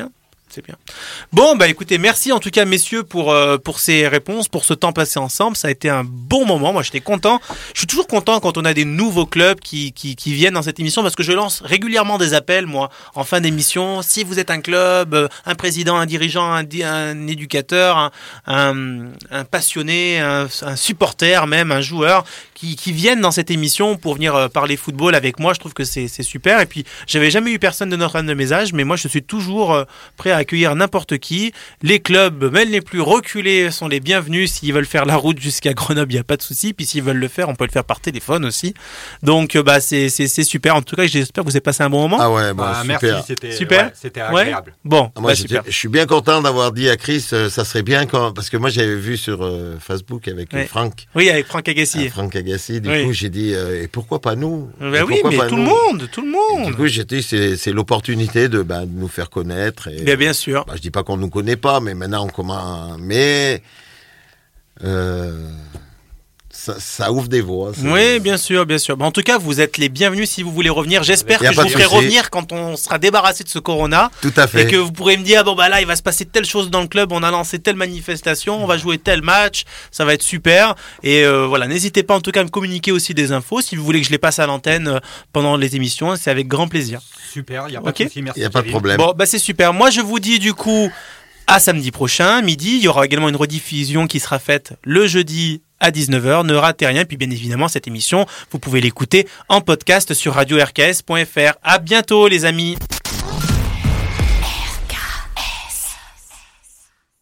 C'est bien. Bon, bah écoutez, merci en tout cas messieurs pour euh, pour ces réponses, pour ce temps passé ensemble. Ça a été un bon moment. Moi, j'étais content. Je suis toujours content quand on a des nouveaux clubs qui qui qui viennent dans cette émission parce que je lance régulièrement des appels moi en fin d'émission. Si vous êtes un club, un président, un dirigeant, un, un éducateur, un, un un passionné, un, un supporter même, un joueur qui qui viennent dans cette émission pour venir parler football avec moi, je trouve que c'est c'est super. Et puis j'avais jamais eu personne de notre de mes âges, mais moi je suis toujours prêt à accueillir n'importe qui. Les clubs, même les plus reculés, sont les bienvenus. S'ils veulent faire la route jusqu'à Grenoble, il n'y a pas de souci. Puis s'ils veulent le faire, on peut le faire par téléphone aussi. Donc, bah, c'est, c'est, c'est super. En tout cas, j'espère que vous avez passé un bon moment. Ah ouais, bah, ah, super. Merci, c'était, super. Ouais, c'était agréable. Ouais. Bon, moi, bah, super. Je suis bien content d'avoir dit à Chris, euh, ça serait bien quand, parce que moi, j'avais vu sur euh, Facebook avec ouais. euh, Franck. Oui, avec Franck Agassi. Euh, Franck Agassi. Du oui. coup, j'ai dit, euh, et pourquoi pas nous? Bah oui, mais tout nous? le monde, tout le monde. Et du coup, j'ai dit, c'est, c'est l'opportunité de, bah, de nous faire connaître. Et, bien, bien sûr. Bah, je dis pas qu'on nous connaît pas, mais maintenant on commence. Mais euh, ça, ça ouvre des voies. C'est... Oui, bien sûr, bien sûr. En tout cas, vous êtes les bienvenus si vous voulez revenir. J'espère que je vous ferai revenir quand on sera débarrassé de ce corona. Tout à fait. Et que vous pourrez me dire, bon bah là, il va se passer telle chose dans le club, on a lancé telle manifestation, on va jouer tel match, ça va être super. Et euh, voilà, n'hésitez pas en tout cas à me communiquer aussi des infos si vous voulez que je les passe à l'antenne pendant les émissions. C'est avec grand plaisir. Super, il n'y a pas okay. de souci, merci. Il n'y a pas de problème. Bon, bah c'est super. Moi, je vous dis du coup à samedi prochain, midi. Il y aura également une rediffusion qui sera faite le jeudi à dix-neuf heures. Ne ratez rien. Puis bien évidemment, cette émission, vous pouvez l'écouter en podcast sur radio r k s point f r. À bientôt les amis.